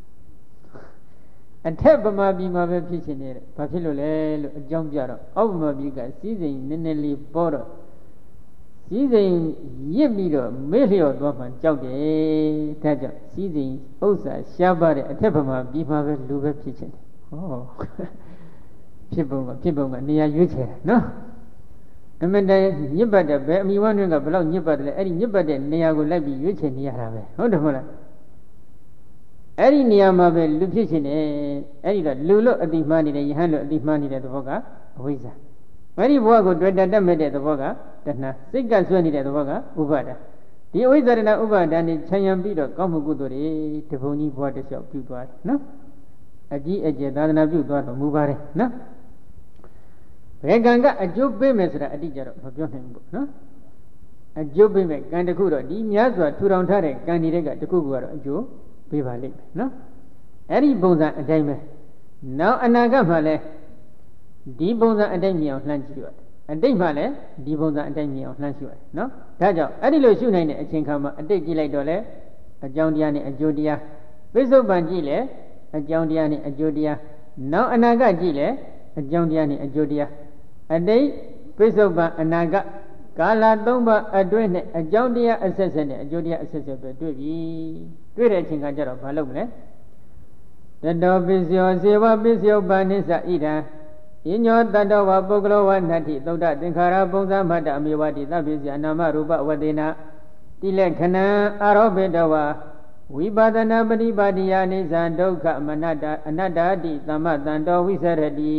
အထက်ဗမာပြည်မှာပဲဖြစ်ရှင်နေတဲ့ဘာဖြစ်လို့လဲလို့အကြောင်းပြတော့အောက်ဗမာပြည်ကစည်းစိမ်နည်းနည်းလေးပေါ်တော့စည်းစိမ်ရစ်ပြီးတော့မေ့လျော့သွားမှကြောက်တယ်ဒါကြောင့်စည်းစိမ်ဥစ္စာရှားပါတဲ့အထက်ဗမာပြည်မှာပဲလူပဲဖြစ်ရှင်တယ်ဟောဖြစ်ပုံကနေရာရွေးချယ်တာနော်အမတန်ညစ်ပတ်တဲ့ဘယ်အမိဝမ်းတွင်ကဘလောက်ညစ်ပတ်တယ်လဲအဲ့ဒီညစ်ပတ်တဲ့နေရာကိုလိုက်ပြီးရွေးချယ်နေရတာပဲဟုတ်တယ်မဟုတ်လားအဲ့ဒီနေရာမှာပဲလူဖြစ်ရှင်တယ်အဲ့ဒီတော့လူလို့အတိမှန်းနေတယ်ယဟန်လို့အတိမှန်းနေတဲ့သဘောကအဝိဇ္ဇာအဲ့ဒီဘဝကိုတွေ့တတ်မဲ့တဲ့သဘောကတဏှာစိတ်ကဆွဲနေတဲ့သဘောကဥပါဒာဒီအဝိဇ္ဇာတဏှာဥပါဒာနဲ့ခြံရံပြီးတော့ကောင်းမှုကုသိုလ်တွေတပုံကြီးဘဝတစ်လျှောက်ပြုသွားတယ်နော်အကြီးအကျယ်သာသနာပြုသွားတော်မူပါတယ်နော်ဘယ်ကံကအကျိုးပေးမယ်ဆိုတာအတိအကျတော့မပြောနိုင်ဘူးပေါ့နော်အကျိုးပေးမယ်ကံတစ်ခုတော့ဒီများစွာထူထောင်ထားတဲ့ကံတွေကတစ်ခုကတော့အကျိုးပေးပါလိမ့်မယ်နော်အဲ့ဒီပုံစံအတိုင်းပဲနောက်အနာဂတ်မှာလည်းဒီပုံစံအတိုင်းမြင်အောင်လှမ်းကြည့်ရတယ်အတိတ်မှာလည်းဒီပုံစံအတိုင်းမြင်အောင်လှမ်းကြည့်ရတယ်နော်ဒါကြောင့်အဲ့ဒီလိုရှုနိုင်တဲ့အချိန်ခါမှာအတိတ်ကြည့်လိုက်တော့လေအကြောင်းတရားနဲ့အကျိုးတရားပိဿုပန်ကြည့်လေအကြောင်းတရားနဲ့အကျိုးတရားနောက်အနာဂတ်ကြည့်လေအကြောင်းတရားနဲ့အကျိုးတရားအတိတ်ပိဿုပန်အနာဂတ်ကာလ၃ပါးအတွင်းနဲ့အကြောင်းတရားအဆက်ဆက်နဲ့အကျိုးတရားအဆက်ဆက်ပဲတွေ့ပြီတွေ့တဲ့အချိန်ကကြတော့ဘာလုပ်မလဲတတောပစ္စယောစေဝပစ္စယောပါဏိသဣဒံယညောတတောဝပုဂ္ဂလောဝနတ္ထိသုဒ္ဓသင်္ခါရပုံစံမတ္တအမေဝတိသဗ္ဗစ္စယနာမရူပဝတေနတိလက္ခဏံအာရောပိတဝဝိပါဒနာပฏิပါတိယနိစ္စဒုက္ခမနတ္တအနတ္တတိသမ္မတံတောဝိစရတိ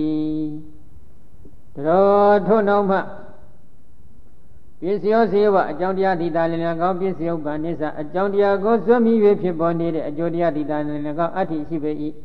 တောထို့နောက်မှပစ္စယောစေဝအကြောင်းတရားဒီတာလည်း၎င်းပစ္စယောပါဏိသအကြောင်းတရားကိုစွန့်မိ၍ဖြစ်ပေါ်နေတဲ့အကျိုးတရားဒီတာလည်း၎င်းအတ္တိရှိပေ၏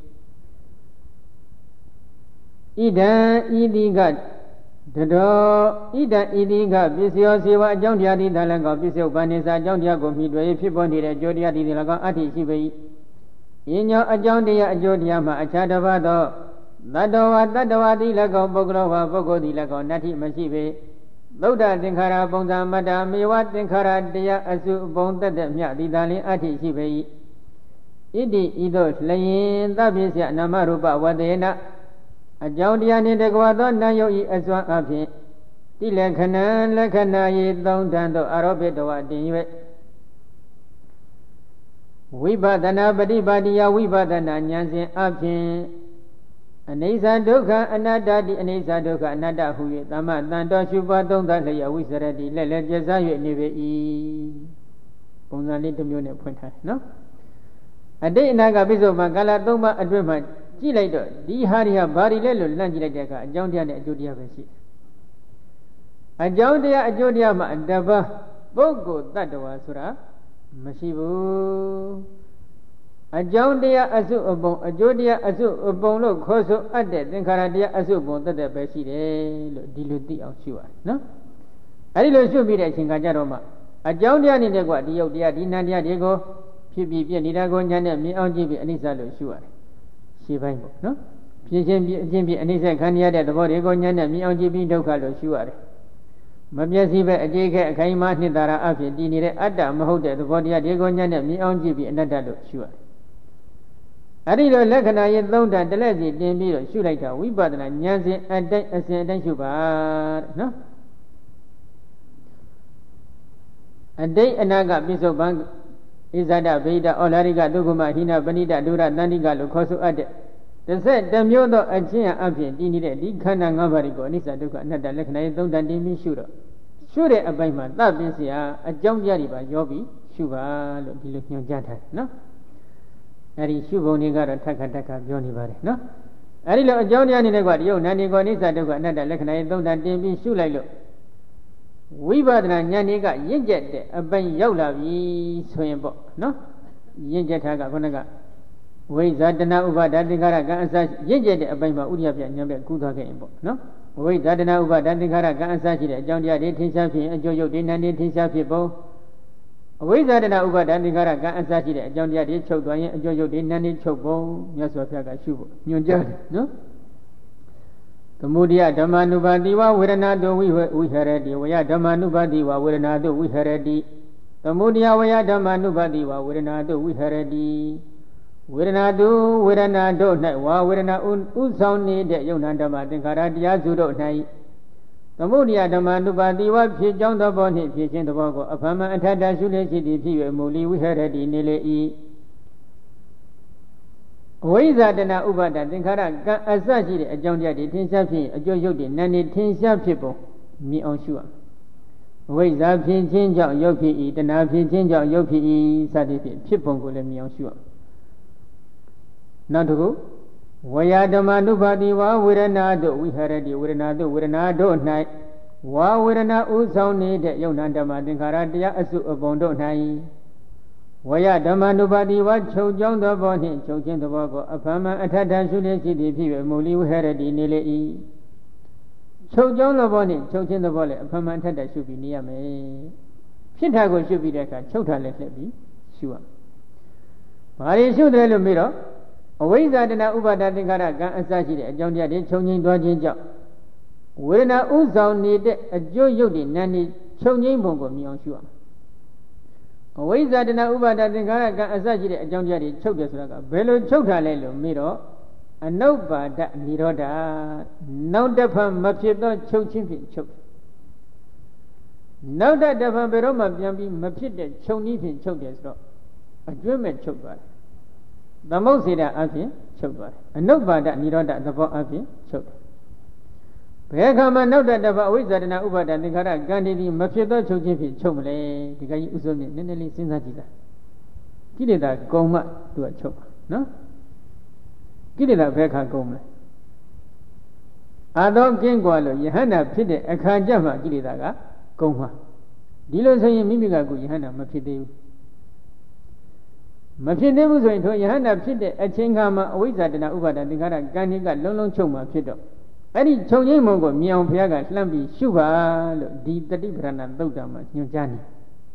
ဣဒံဤတိကတတော်ဣဒံဤတိကပစ္စယောစေဝအကြောင်းတရားဒီတာလည်း၎င်းပစ္စယောပါဏိသအကြောင်းတရားကိုမိတွေ့၍ဖြစ်ပေါ်နေတဲ့အကျိုးတရားဒီလည်း၎င်းအတ္တိရှိပေ၏ယညောအကြောင်းတရားအကျိုးတရားမှာအခြားတစ်ပါးသောတတ္တဝါတိ၎င်းပုဂ္ဂလောဝါပုဂ္ဂိုလ်ဒီ၎င်းနတ္ထိမရှိပေသုဒ္ဓသင်္ခါရပုံစံမတ္တမေဝသင်္ခါရတရားအစုအပုံတက်တဲ့မြဒီတာလင်းအဋ္ဌိရှိပေ၏ဣတိဤသို့လျင်သဗ္ဗစ္စယနာမရူပဝတေနအကြောင်းတရားနှင့်တကွာသောနာယုတ်ဤအစွမ်းအဖြင့်တိလက္ခဏံလက္ခဏာယေသုံးတန်သောအာရောပိတဝတင်၍ဝိပဿနာပฏิပါတိယဝိပဿနာဉာဏ်စဉ်အဖြင့်အနိစ္စဒုက္ခအနတ္တတိအနိစ္စဒုက္ခအနတ္တဟု၍သမ္မတန်တော်ရှုပါသုံးသလျက်ဝိစရတိလက်လက်ပြစား၍နေပေ၏ပုံစံလေးတစ်မျိုးနဲ့ဖွင့်ထားတယ်နော်အတိတ်အနာကပိဿုပံကာလ၃ပါးအတွင်းမှာကြည့်လိုက်တော့ဒီဟာတွေဟာဘာတွေလဲလို့လှမ်းကြည့်လိုက်တဲ့အခါအကြောင်းတရားနဲ့အကျိုးတရားပဲရှိအကြောင်းတရားအကျိုးတရားမှာတပတ်ပုဂ္ဂိုလ်တ attva ဆိုတာမရှိဘူးအကြောင်းတရားအစုအပုံအကျိုးတရားအစုအပုံလို့ခေါ်ဆိုအပ်တဲ့သင်္ခါရတရားအစုပုံတတ်တဲ့ပဲရှိတယ်လို့ဒီလိုသိအောင်ရှုရတယ်နော်အဲဒီလိုရှုပြီးတဲ့အချိန်ကကြတော့မှအကြောင်းတရားနေတဲ့ကွာဒီယုတ်တရားဒီနံတရားတွေကိုဖြစ်ပြီးပြည့်နေတာကိုညာနဲ့မြင်အောင်ကြည့်ပြီးအနိစ္စလို့ရှုရတယ်ရှင်းပိုင်းပေါ့နော်ဖြစ်ချင်းပြည့်အချင်းပြည့်အနိစ္စခံရတဲ့သဘောတွေကိုညာနဲ့မြင်အောင်ကြည့်ပြီးဒုက္ခလို့ရှုရတယ်မပြည့်စည်ပဲအကျေခဲအခိုင်အမာနှစ်သာရအဖြစ်တည်နေတဲ့အတ္တမဟုတ်တဲ့သဘောတရားတွေကိုညာနဲ့မြင်အောင်ကြည့်ပြီးအနတ္တလို့ရှုရတယ်အဲ့ဒီလိုလက္ခဏာရဲ့သုံးတန်တလက်စီတင်ပြီးတော့ရှုလိုက်တာဝိပဿနာဉာဏ်စဉ်အတိုင်းအစဉ်အတိုင်းရှုပါတဲ့နော်အတိတ်အနာကပိဿုပံဣဇဒဗေဒဩလာရိကဒုက္ခမဟိနပဏိတဒုရတန္တိကလို့ခေါ်ဆိုအပ်တဲ့တစ်ဆက်တစ်မျိုးသောအချင်းအဖြစ်တည်နေတဲ့ဒီခန္ဓာ၅ပါးကိုအနိစ္စဒုက္ခအနတ္တလက္ခဏာရဲ့သုံးတန်တင်ပြီးရှုတော့ရှုတဲ့အပိုင်းမှာသဗ္ဗစ္စယအကြောင်းပြတွေပါရောပြီးရှုပါလို့ဒီလိုညွှန်ကြားထားတယ်နော်အဲဒီရှုပုံတွေကတော့ထက်ခါပြောနေပါတယ်နော်အဲဒီလိုအကြောင်းတရားနေတဲ့ကွာဒီယုတ်နန္ဒီကောနိစ္စဒုက္ခအနတ္တလက္ခဏာရဲ့သုံးတန်တင်ပြီးရှုလိုက်လို့ဝိပဿနာဉာဏ်တွေကရင့်ကျက်တဲ့အပိုင်းရောက်လာပြီဆိုရင်ပေါ့နော်ရင့်ကျက်တာကခုနကဝိဇာတနာဥပါဒသင်္ခါရကံအစရင့်ကျက်တဲ့အပိုင်းမှာဥရိယပြဉာဏ်ပဲကူးသွားခဲ့ရင်ပေါ့နော်ဝိဇာတနာဥပါဒသင်္ခါရကံအစရှိတဲ့အကြောင်းတရားတွေထင်ရှားဖြစ်ရင်အကျိုးယုတ်တွေနန္ဒီထင်ရှားဖြစ်ပုံအဝိဇ္ဇာတနာဥပါဒသင်္ခါရကံအစရှိတဲ့အကြောင်းတရားတွေချုပ်သွားရင်အကျိုးယုတ်တွေနန်းနေချုပ်ပုံမြတ်စွာဘုရားကရှုဖို့ညွှန်ကြားတယ်နော်သမုဒယဓမ္မနုပါတိဝဝေဒနာတောဝိဟရတိဝယဓမ္မနုပါတိဝဝေဒနာတောဝိဟရတိသမုဒယဝယဓမ္မနုပါတိဝဝေဒနာတောဝိဟရတိဝဝေဒနာတုဝေဒနာတို့၌ဝါဝေဒနာဥဆောင်နေတဲ့ယုံနာဓမ္မသင်္ခါရတရားစုတို့၌သမုဒိယဓမ္မနုပါတိဝဖြစ်ကြောင်းသဘောနှင့်ဖြစ်ခြင်းသဘောကိုအဖမအထတရှုလျက်ရှိသည်ဖြစ်၍မူလီဝိဟရတိနေလေ၏အဝိဇ္ဇာတဏဥပါဒသင်္ခါရကံအစရှိတဲ့အကြောင်းတရားတွေထင်ရှားဖြစ်အကျိုးရုပ်တွေနာနေထင်ရှားဖြစ်ပုံမြင်အောင်ရှုရအဝိဇ္ဇာဖြစ်ခြင်းကြောင့်ရုပ်ဖြစ်၏တဏှာဖြစ်ခြင်းကြောင့်ရုပ်ဖြစ်၏စသည်ဖြင့်ဖြစ်ပုံကိုလည်းမြင်အောင်ရှုရနောက်တစ်ခုဝေယဓမ္မနုပါတိဝါဝေဒနာတို့ဝိဟရတိဝေဒနာတို့ဝေဒနာတို့၌ဝါဝေဒနာဥဆောင်နေတဲ့ယုံနာဓမ္မသင်္ခါရတရားအစုအပုံတို့၌ဝေယဓမ္မနုပါတိဝါချုပ်ကြောင်းသောဘောနှင့်ချုပ်ခြင်းသဘောကိုအဖမအထထရှုလျက်ရှိသည်ဖြစ်၍မူလီဝိဟရတိနေလေ၏ချုပ်ကြောင်းသောဘောနှင့်ချုပ်ခြင်းသဘောလည်းအဖမအထထရှုပြီးနေရမယ်ဖြစ်တာကိုရှုပြီးတဲ့အခါချုပ်တာလည်းလှည့်ပြီးရှုရဘာတွေရှုတယ်လို့မေးတော့အဝိဇ္ဇာတဏဥပါဒသင်္ခါရကံအစရှိတဲ့အကြောင်းတရားတွေခြုံငိမ့်သွားခြင်းကြောင့်ဝေဒနာဥဆောင်နေတဲ့အကျိုးရုပ်တွေနာနေခြုံငိမ့်ပုံကိုမြင်အောင်ရှုရမယ်အဝိဇ္ဇာတဏဥပါဒသင်္ခါရကံအစရှိတဲ့အကြောင်းတရားတွေချုပ်တယ်ဆိုတာကဘယ်လိုချုပ်တာလဲလို့မေးတော့အနုပါဒနိရောဓနောက်တစ်ဖန်မဖြစ်သောချုပ်ခြင်းဖြင့်ချုပ်နောက်တစ်ဖန်ဘယ်တော့မှပြန်ပြီးမဖြစ်တဲ့ချုပ်နည်းဖြင့်ချုပ်တယ်ဆိုတော့အကျွမ်းမဲ့ချုပ်သွားတယ်သမုတ်စေတအဖြစ်ချုပ်သွားတယ်အနုပါဒနိရောဓသဘောအဖြစ်ချုပ်တယ်ဘယ်ခါမှနောက်တစ်ဖန်အဝိဇ္ဇာတဏဥပါဒသင်္ခါရကံတည်းမဖြစ်သောချုပ်ခြင်းဖြင့်ချုပ်မလဲဒီကကြီးဥစွန်းနဲ့နည်းနည်းလေးစဉ်းစားကြည့်လားကိလေသာကုံမှသူကချုပ်ပါနော်ကိလေသာဘယ်ခါကုံမလဲအာသောကင်းကွာလို့ယဟန္တာဖြစ်တဲ့အခါကျမှကိလေသာကကုံမှာဒီလိုဆိုရင်မိမိကကိုယဟန္တာမဖြစ်သေးဘူးမဖြစ်သေးဘူးဆိုရင်ထိုယဟန္တာဖြစ်တဲ့အချိန်ခါမှာအဝိဇ္ဇာတဏဥပါဒသင်္ခါရကံကြီးကလုံးလုံးချုပ်မှာဖြစ်တော့အဲ့ဒီချုပ်ငိမ့်မုံကိုမြင်အောင်ဘုရားကလှမ်းပြီးရှုပါလို့ဒီတတိပဌာနာသုတ်တာမှာညွှန်ကြားနေ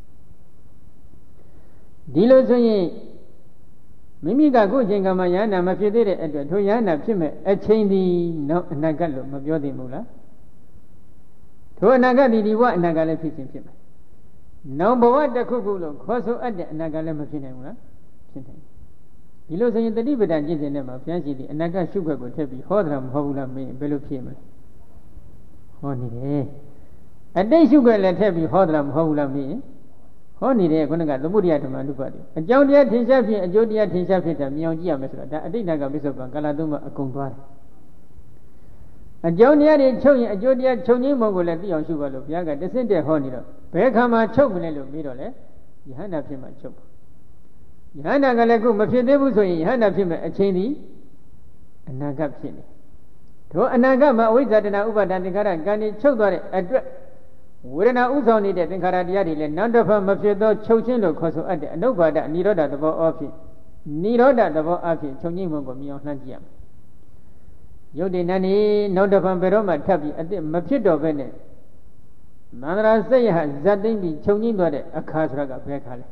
ဒီလိုဆိုရင်မိမိကကိုယ်ချိန်ခါမှာယဟန္တာမဖြစ်သေးတဲ့အတွက်ထိုယဟန္တာဖြစ်မဲ့အချိန်ဒီနောက်အနာဂတ်လို့မပြောသေးဘူးလားထိုအနာဂတ်ဒီဘဝအနာဂတ်လည်းဖြစ်ခြင်းဖြစ်မယ်နောက်ဘဝတစ်ခုခုလို့ခေါ်ဆိုအပ်တဲ့အနာဂတ်လည်းမဖြစ်နိုင်ဘူးလားဖြစ်နိုင်ဒီလိုဆိုရင်တတိပဌာန်ကျင့်စဉ်ထဲမှာဘုရားရှိသည်အနာဂတ်ရှုခွက်ကိုထည့်ပြီးဟောတာမဟုတ်ဘူးလားမင်းဘယ်လိုဖြစ်မလဲဟောနေတယ်အတိတ်ရှုခွက်လည်းထည့်ပြီးဟောတာမဟုတ်ဘူးလားမင်းဟောနေတယ်ခုနကသမုဒိယဓမ္မနုပါတိအကြောင်းတရားထင်ရှားဖြစ်အကျိုးတရားထင်ရှားဖြစ်တာမြင်အောင်ကြည့်ရမယ်ဆိုတော့ဒါအတိတ်နာကပစ္စုပန်ကာလသုံးပါအကုန်သွားတယ်အကြောင်းတရားတွေချုပ်ရင်အကျိုးတရားချုပ်ငိမ့်ပုံကိုလည်းသိအောင်ရှုပါလို့ဘုရားကတဆင့်တဲ့ဟောနေတော့ဘယ်ခါမှချုပ်မလဲလို့ပြီးတော့လေယဟန္တာဖြစ်မှချုပ်ပါယဟန္တာကလည်းခုမဖြစ်သေးဘူးဆိုရင်ယဟန္တာဖြစ်မဲ့အချိန်ဒီအနာဂတ်ဖြစ်နေတို့အနာဂတ်မှာအဝိဇ္ဇာတဏဥပါဒသင်္ခါရကံဒီချုပ်သွားတဲ့အတွက်ဝေဒနာဥဆောင်နေတဲ့သင်္ခါရတရားတွေလည်းနောက်တစ်ဖက်မဖြစ်သောချုပ်ခြင်းလို့ခေါ်ဆိုအပ်တဲ့အနုပါဒနိရောဓသဘောအဖြစ်နိရောဓသဘောအဖြစ်ချုပ်ငိမ့်မှုကိုမြင်အောင်လှမ်းကြည့်ရမယ်ရုပ်တည်နေနေနောက်တစ်ဖန်ဘယ်တော့မှထပ်ပြီးအစ်မဖြစ်တော့ဘဲနဲ့မန္တရာစိတ်ရဇတ်သိမ့်ပြီးချုပ်ငိမ့်သွားတဲ့အခါဆိုတာကဘယ်ခါလဲ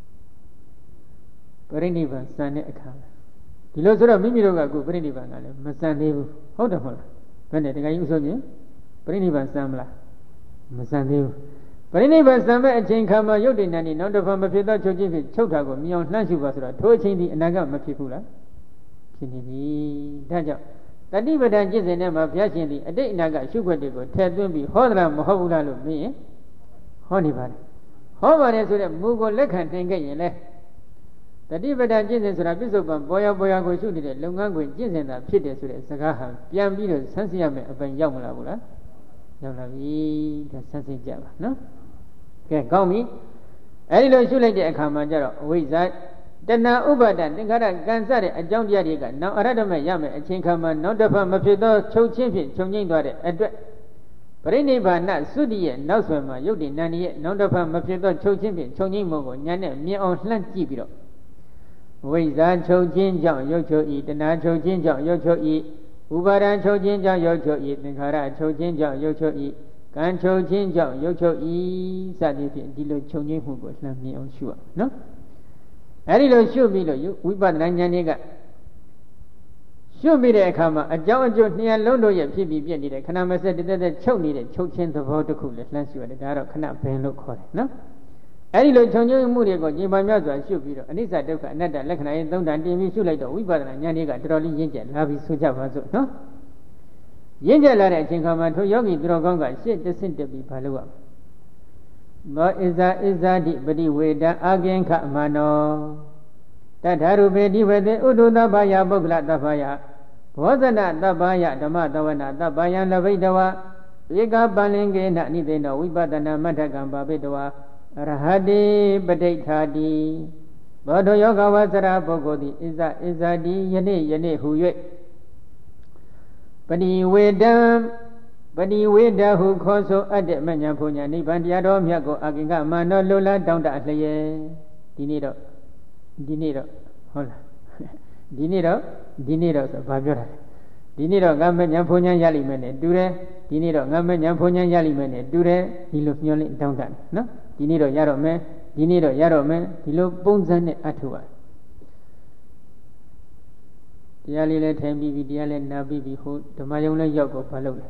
ပရိနိဗ္ဗာန်စံတဲ့အခါလဲဒီလိုဆိုတော့မိမိတို့ကအခုပရိနိဗ္ဗာန်ကလည်းမစံသေးဘူးဟုတ်တယ်မဟုတ်လားဘယ်နဲ့တခါကြီးဥဆိုရင်ပရိနိဗ္ဗာန်စံမလားမစံသေးဘူးပရိနိဗ္ဗာန်စံမဲ့အချိန်ခါမှာရုပ်တည်နေနေနောက်တစ်ဖန်မဖြစ်သောချုပ်ခြင်းဖြင့်ချုပ်တာကိုမြင်အောင်လှမ်းရှုပါဆိုတော့ထိုအချိန်ဒီအနာဂတ်မဖြစ်ဘူးလားဖြစ်နေပြီဒါကြောင့်တတိပဌာန်ကျင့်စဉ်ထဲမှာဘုရားရှင်သည်အတိတ်အနာဂတ်ရှုခွက်တွေကိုထည့်သွင်းပြီးဟောသလားမဟုတ်ဘူးလားလို့မေးရင်ဟောနေပါတယ်ဟောပါတယ်ဆိုတဲ့မူကိုလက်ခံတင်ခဲ့ရင်လေတတိပဌာန်ကျင့်စဉ်ဆိုတာပြစ္ဆုတ်ပံပေါ်ရပေါ်ရကိုရှုနေတဲ့လုပ်ငန်းခွင်ကျင့်စဉ်သာဖြစ်တယ်ဆိုတဲ့စကားဟာပြန်ပြီးတော့ဆန်းစစ်ရမယ်အပိုင်ရောက်မလာဘူးလားရောက်လာပြီဒါဆန်းစစ်ကြပါနော်ကဲကောင်းပြီအဲဒီလိုရှုလိုက်တဲ့အခါမှာကျတော့အဝိဇ္ဇာတဏှာဥပါဒသင်္ခါရကံစတဲ့အကြောင်းတရားတွေကနောက်အရဟတမေရမယ်အချိန်ခါမှာနောက်တစ်ဖက်မဖြစ်သောချုပ်ချင်းဖြင့်ချုပ်ငိမ့်သွားတဲ့အတွက်ပရိနိဗ္ဗာန်သုတိရဲ့နောက်ဆွယ်မှာယုတ်တိနန္ဒီရဲ့နောက်တစ်ဖက်မဖြစ်သောချုပ်ချင်းဖြင့်ချုပ်ငိမ့်မှုကိုညာနဲ့မြင်အောင်လှမ်းကြည့်ပြီးတော့ဝိဇ္ဇာချုပ်ခြင်းကြောင့်ရုပ်ချုပ်ဤတဏှာချုပ်ခြင်းကြောင့်ရုပ်ချုပ်ဤဥပါဒံချုပ်ခြင်းကြောင့်ရုပ်ချုပ်ဤသင်္ခါရချုပ်ခြင်းကြောင့်ရုပ်ချုပ်ဤကံချုပ်ခြင်းကြောင့်ရုပ်ချုပ်ဤစသည်ဖြင့်ဒီလိုချုပ်ငိမ့်မှုကိုလှမ်းမြင်အောင်ရှုရနော်အဲဒီလိုရှုပြီးလို့ဝိပဿနာဉာဏ်တွေကရှုပြီးတဲ့အခါမှာအကြောင်းအကျိုးနှစ်ရပ်လုံးတို့ရဲ့ဖြစ်ပြီးပြည့်နေတဲ့ခဏမစက်တသက်ချုပ်နေတဲ့ချုပ်ချင်းသဘောတစ်ခုလည်းလှမ်းရှုရတယ်ဒါတော့ခဏဘင်လို့ခေါ်တယ်နော်အဲ့ဒီလိုခြုံငုံမှုတွေကိုကြည်ပါများစွာရှုပြီးတော့အနိစ္စဒုက္ခအနတ္တလက္ခဏာရဲ့သုံးတန်တင်ပြီးရှုလိုက်တော့ဝိပဿနာဉာဏ်တွေကတော်တော်လေးရင့်ကျက်လာပြီးဆိုကြပါစို့နော်ရင့်ကျက်လာတဲ့အချိန်ခါမှာထိုယောဂီသူတော်ကောင်းကရှေ့တဆင့်တက်ပြီးဘာလုပ်ရမလဲသောဣဇာဣဇာတိပฏิဝေဒအာကင်္ခမနောတထာရုပေတိဝေတေဥဒ္ဓသဗ္ဗယပုဂ္ဂလသဗ္ဗယဘောဇနသဗ္ဗယဓမ္မတဝနာသဗ္ဗယလဘိတဝဧကပန္လင်္ကေနနိသိဏဝိပဿနာမထကံပါပိတဝရဟတိပဋိဋ္ဌာတိဘောဓယောဂဝဆရာပုဂ္ဂိုလ်သည်ဣဇဣဇာတိယနေ့ဟူ၍ပฏิဝေဒံပฏิဝေဒဟုခေါ်ဆိုအပ်တဲ့မညာဘုံညာနိဗ္ဗာန်တရားတော်မြတ်ကိုအကင်္ဂမနောလိုလားတောင်းတအလျက်ဒီနေ့တော့ဟုတ်လားဒီနေ့တော့ဆိုဘာပြောတာလဲဒီနေ့တော့ငါမညာဘုံညာရလိမ့်မယ်နဲ့တူတယ်ဒီနေ့တော့ငါမညာဘုံညာရလိမ့်မယ်နဲ့တူတယ်ဒီလိုမျှော်လင့်တောင်းတနော်ဒီနေ့တော့ရတော့မယ်ဒီနေ့တော့ရတော့မယ်ဒီလိုပုံစံနဲ့အထုပါတရားလေးလည်းထိုင်ပြီးပြီတရားလည်းနာပြီးပြီဟိုဓမ္မယုံလည်းရောက်တော့ဘာလုပ်လဲ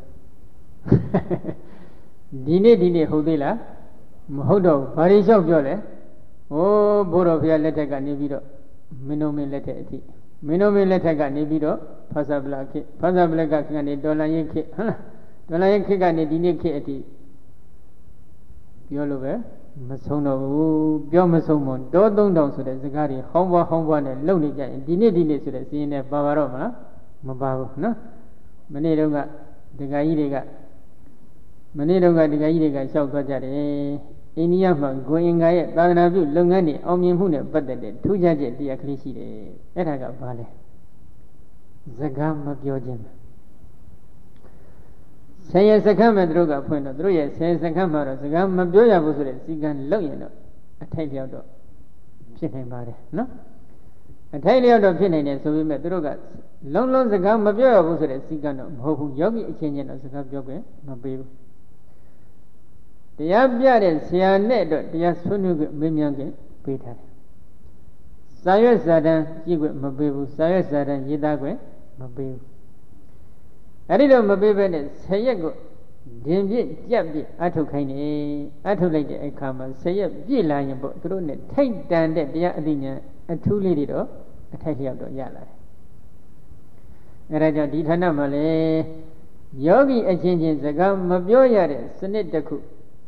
ဒီနေ့ဟုတ်သေးလားမဟုတ်တော့ဘာတွေလျှောက်ပြောလဲဟိုဘိုးတော်ဘုရားလက်ထက်ကနေပြီးတော့မင်းတို့မင်းလက်ထက်အထိမင်းတို့မင်းလက်ထက်ကနေပြီးတော့ဖသဗလခေဖသဗလကကနေဒေါ်လာရင်ခေဟုတ်လားဒေါ်လာရင်ခေကနေဒီနေ့ခေအထိပြောလို့ပဲမဆုံးတော့ဘူးပြောမဆုံးမတော3000ဆိုတဲ့စကားတွေဟောင်းပွားနဲ့လုံနေကြရင်ဒီနေ့ဆိုတဲ့စီရင်နဲ့ပါတော့မလားမပါဘူးနော်မနေ့တုန်းကဒကာကြီးတွေကလျှောက်သွားကြတယ်အိန္ဒိယမှာဂွင်အင်္ဂါရဲ့သာသနာပြုလုပ်ငန်းတွေအောင်မြင်မှုနဲ့ပတ်သက်တဲ့ထူးခြားချက်တရားကလေးရှိတယ်အဲ့ဒါကဘာလဲစကားမပြောခြင်းဆယ်ရစခန်းမှာသူတို့ကဖွင့်တော့သူတို့ရဲ့ဆယ်စခန်းမှာတော့စကားမပြောရဘူးဆိုတဲ့စီကံလောက်ရင်တော့အထိုက်လျောက်တော့ဖြစ်နိုင်ပါတယ်နော်အထိုက်လျောက်တော့ဖြစ်နိုင်တယ်ဆိုပေမဲ့သူတို့ကလုံးစကားမပြောရဘူးဆိုတဲ့စီကံတော့မဟုတ်ဘူးယောဂီအချင်းချင်းတော့စကားပြောခွင့်မပေးဘူးတရားပြတဲ့ဆရာနဲ့တော့တရားဆွေးနွေးခွင့်မေးမြန်းခွင့်ပေးထားတယ်စာရွက်စာတမ်းကြည့်ခွင့်မပေးဘူးစာရွက်စာတမ်းရေးသားခွင့်မပေးဘူးအဲ့ဒီတော့မပေးဘဲနဲ့10ရက်ကိုဒင်ပြည့်ကြက်ပြည့်အထုတ်ခိုင်းနေအထုတ်လိုက်တဲ့အခါမှာ10ရက်ပြည့်လာရင်ပေါ့သူတို့နဲ့ထိတ်တန်တဲ့တရားအသိဉာဏ်အထူးလေးတွေတော့အထိုက်လျောက်တော့ရလာတယ်အဲ့ဒါကြောင့်ဒီဌာနမှာလေယောဂီအချင်းချင်းစကားမပြောရတဲ့စနစ်တစ်ခု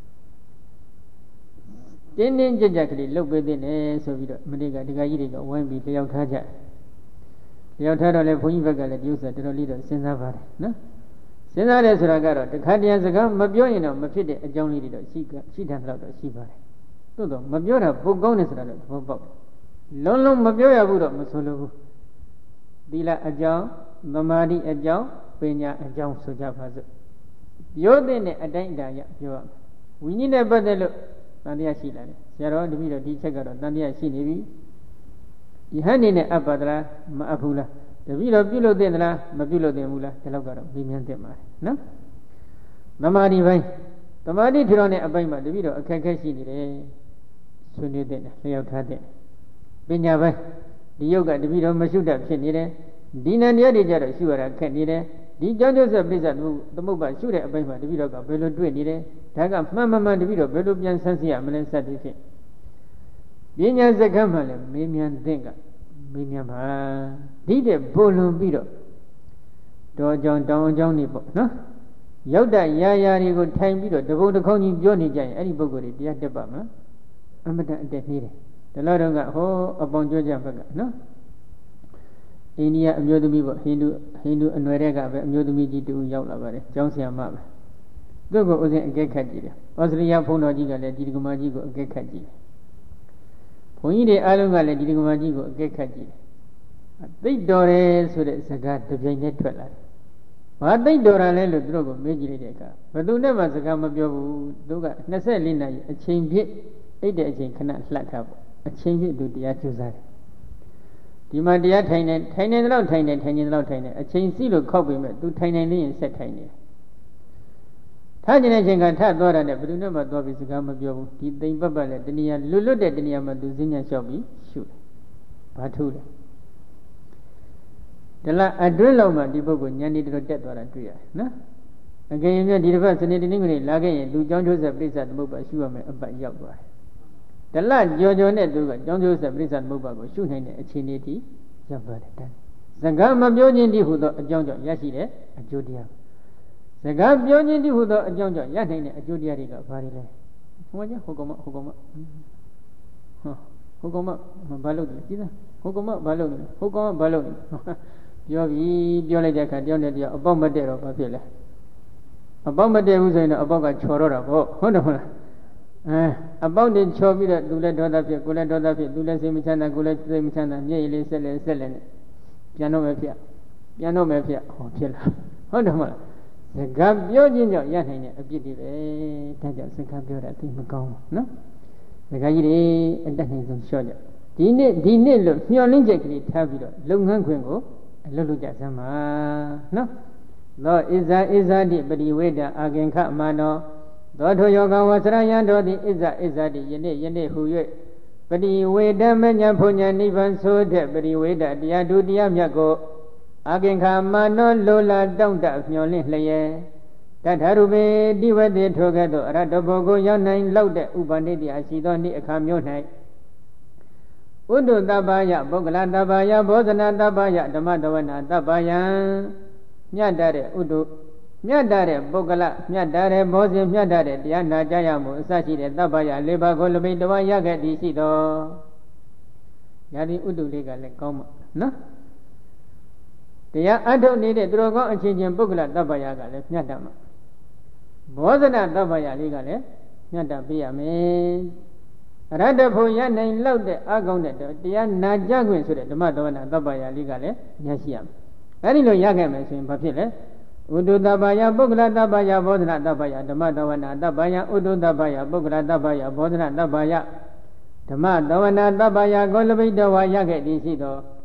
တင်းကြပ်ကြပ်ကလေးလုပ်ပေးတဲ့နဲ့ဆိုပြီးတော့မနေ့ကဒကာကြီးတွေကဝိုင်းပြီးလျှောက်ထားကြတယ်လျှောက်ထားတော့လေဘုန်းကြီးဘက်ကလည်းဒီဥစ္စာတော်တော်လေးတော့စဉ်းစားပါတယ်နော်စဉ်းစားတယ်ဆိုတာကတော့တခါတည်းစကားမပြောရင်တော့မဖြစ်တဲ့အကြောင်းလေးတွေတော့ရှိတယ်တော့ရှိပါတယ်သို့တော့မပြောတာပုတ်ကောင်းတယ်ဆိုတာတော့သဘောပေါက်တယ်လုံးမပြောရဘူးတော့မဆိုလိုဘူးသီလအကြောင်းသမာဓိအကြောင်းပညာအကြောင်းဆိုကြပါစို့ပြောတဲ့အတိုင်းအတာရပြောရမယ်ဝိနည်းနဲ့ပတ်သက်လို့တန်တရားရှိလာတယ်ဆရာတော်တပည့်တော်ဒီချက်ကတော့တန်တရားရှိနေပြီယဟန်နေနဲ့အပ်ပါသလားမအပ်ဘူးလားတပည့်တော်ပြုလုပ်တဲ့သလားမပြုလုပ်တဲ့ဘူးလားဒီလောက်ကတော့ပြင်းပြင်းသင့်ပါတယ်နော်သမာဓိပိုင်းသမာဓိထူထောင်တဲ့အပိုင်းမှာတပည့်တော်အခက်အခဲရှိနေတယ်ဆွေးနွေးတဲ့လျှောက်ထားတဲ့ပညာပိုင်းဒီယုတ်ကတပည့်တော်မရှုတတ်ဖြစ်နေတယ်ဒီနံတရားတွေကြတော့ရှုရတာခက်နေတယ်ဒီကြောင့်ကျဆက်ပြိဿသမုပ္ပါရှုတဲ့အပိုင်းမှာတပည့်တော်ကဘယ်လိုတွေ့နေတယ်ဒါကမှန်တပည့်တော်ဘယ်လိုပြန်ဆန်းစစ်ရမလဲစသည်ဖြင့်ပညာစကားမှလည်းမေးမြန်းတဲ့ကမေးမြန်းပါဒီတဲ့ဘိုလ်လွန်ပြီးတော့တော်ကြောင်တောင်ကြောင်နေပေါ့နော်ရောက်တရာတွေကိုထိုင်ပြီးတော့တပုံတစ်ခေါင်းကြီးပြောနေကြရင်အဲ့ဒီပုဂ္ဂိုလ်တွေတရားတက်ပါမလားအမတန်အတက်နေတယ်ဒါလို့တော့ကဟောအပေါင်းကြွကြဘက်ကနော်အိန္ဒိယအမျိုးသမီးပေါ့ဟိန္ဒူအနွယ်တဲ့ကပဲအမျိုးသမီးကြီးတူရောက်လာပါတယ်ကျောင်းဆရာမပဲသူ့ကိုဥစဉ်အကဲခတ်ကြည့်တယ်ဩစတြေးလျဘုန်းတော်ကြီးကလည်းဒီဒကမာကြီးကိုအကဲခတ်ကြည့်တယ်ဘုန်းကြီးတွေအားလုံးကလည်းဒီဒကမာကြီးကိုအကဲခတ်ကြည့်တယ်သိတော်တယ်ဆိုတဲ့စကားတစ်ပြိုင်တည်းထွက်လာတယ်ဘာသိတော်တာလဲလို့သူတို့ကမေးကြည့်လိုက်တဲ့အခါဘယ်သူနဲ့မှစကားမပြောဘူးသူက24နာရီအချိန်ပြည့်အိတ်တဲ့အချိန်ခဏလှတ်ထားပေါ့အချိန်ပြည့်သူတရားကျူးစားတယ်ဒီမှာတရားထိုင်နေတော့ထိုင်နေအချိန်စီလို့ခောက်ပြီးမဲ့သူထိုင်နေလေးရင်ဆက်ထိုင်နေထားကျင်တဲ့အချိန်ကထသွားတာနဲ့ဘယ်သူနဲ့မှသွားပြီးစကားမပြောဘူးဒီသိမ့်ပတ်ပတ်လည်းတဏှာလွတ်တဲ့တဏှာမှာသူစဉ္ညာလျှောက်ပြီးရှုတယ်ဘာထူးလဲဒီလားအတွင်းလောက်မှဒီပုဂ္ဂိုလ်ဉာဏ်ဒီတော်တက်သွားတာတွေ့ရတယ်နော်အကယ်၍ဒီတစ်ပတ်စနေတနင်္ဂနွေလာခဲ့ရင်လူကြောင်းကျိုးဆက်ပြိဿသမုပ္ပါရှုရမယ်အပတ်ရောက်သွားတယ်တလကြော်ကြော်နဲ့သူကကြောင်းကျိုးဆက်ပြိဿသမုပ္ပါကိုရှုနိုင်တဲ့အခြေအနေထိရောက်သွားတယ်တဲ့စကားမပြောခြင်းတည်းဟူသောအကြောင်းကြောင့်ရရှိတဲ့အကျိုးတရားစကားပြောခြင်းတည်းဟူသောအကြောင်းကြောင့်ရနိုင်တဲ့အကျိုးတရားတွေကဘာတွေလဲဟောကြဟောကောင်မဟောကောင်မဟောကောင်မဘာလုပ်တယ်ကြည်လားဟောကောင်မဘာလုပ်နေဟောကောင်မဘာလုပ်နေပြောပြီးပြောလိုက်တဲ့အခါတယောက်နဲ့တယောက်အပေါက်မတည့်တော့ဘာဖြစ်လဲအပေါက်မတည့်ဘူးဆိုရင်တော့အပေါက်ကချော်တော့တာပေါ့ဟုတ်တယ်မလားအပေါက်တွေချော်ပြီးတော့သူလည်းဒေါသဖြစ်ကိုယ်လည်းဒေါသဖြစ်သူလည်းစိတ်မချမ်းသာကိုယ်လည်းစိတ်မချမ်းသာမျက်ရည်လေးဆက်လဲနဲ့ပြန်တော့မယ်ဖြစ်ဟောဖြစ်လာဟုတ်တယ်မလားစကားပြောခြင်းကြောင့်ရနိုင်တဲ့အပြစ်တွေပဲဒါကြောင့်စကားပြောတာသိမကောင်းဘူးနော်စကားကြီးတွေအတတ်နိုင်ဆုံးလျှော့ကြဒီနေ့လို့မျှော်လင့်ချက်ကလေးထားပြီးတော့လုပ်ငန်းခွင်ကိုအလုပ်လုပ်ကြစမ်းပါနော်သောဣဇာတိပရိဝေဒအာကင်ခမာနောသောထိုယောကဝဆရယံတော်သည်ဣဇာတိယနေ့ဟူ၍ပရိဝေဒမညာဖုန်ညာနိဗ္ဗာန်ဆိုတဲ့ပရိဝေဒတရားဒုတရားမြတ်ကိုအာကင်ခမာနောလိုလာတောင့်တမျှော်လင့်လျက်တထရုပေတိဝတေထိုကဲ့သို့အရတဘောကိုရောက်နိုင်လောက်တဲ့ဥပနိတိအရှိသောနေ့အခါမျိုး၌ဥဒ္ဒတပ္ပယပုဂ္ဂလတပ္ပယဘောဇနာတပ္ပယဓမ္မတဝနာတပ္ပယံမြတ်တဲ့ဥဒ္ဒမြတ်တဲ့ပုဂ္ဂလမြတ်တဲ့ဘောဇင်မြတ်တဲ့တရားနာကြရမှုအစရှိတဲ့တပ္ပယ၄ပါးကိုလပိတဝရခဲ့သည်ရှိတော်ညာဒီဥဒ္ဒလေးကလည်းကောင်းမှာနော်တရားအထုတ်နေတဲ့သူတော်ကောင်းအချင်းချင်းပုဂ္ဂလတပ္ပယကလည်းမြတ်တတ်မှာဘောဇနာတပ္ပယလေးကလည်းမြတ်တတ်ပြရမယ်အရတ္တဖို့ရနိုင်လောက်တဲ့အကောင်းတဲ့တရားနာကြခွင့်ဆိုတဲ့ဓမ္မတဝနာတပ္ပယလေးကလည်းရရှိရမယ်အဲဒီလိုရခဲ့မယ်ဆိုရင်ဘာဖြစ်လဲဥဒ္ဒတပ္ပယပုဂ္ဂလတပ္ပယဘောဓနာတပ္ပယဓမ္မတဝနာတပ္ပယဥဒ္ဒတပ္ပယပုဂ္ဂလတပ္ပယဘောဓနာတပ္ပယဓမ္မတဝနာတပ္ပယကိုလပိတဝါရခဲ့သည်ရှိသော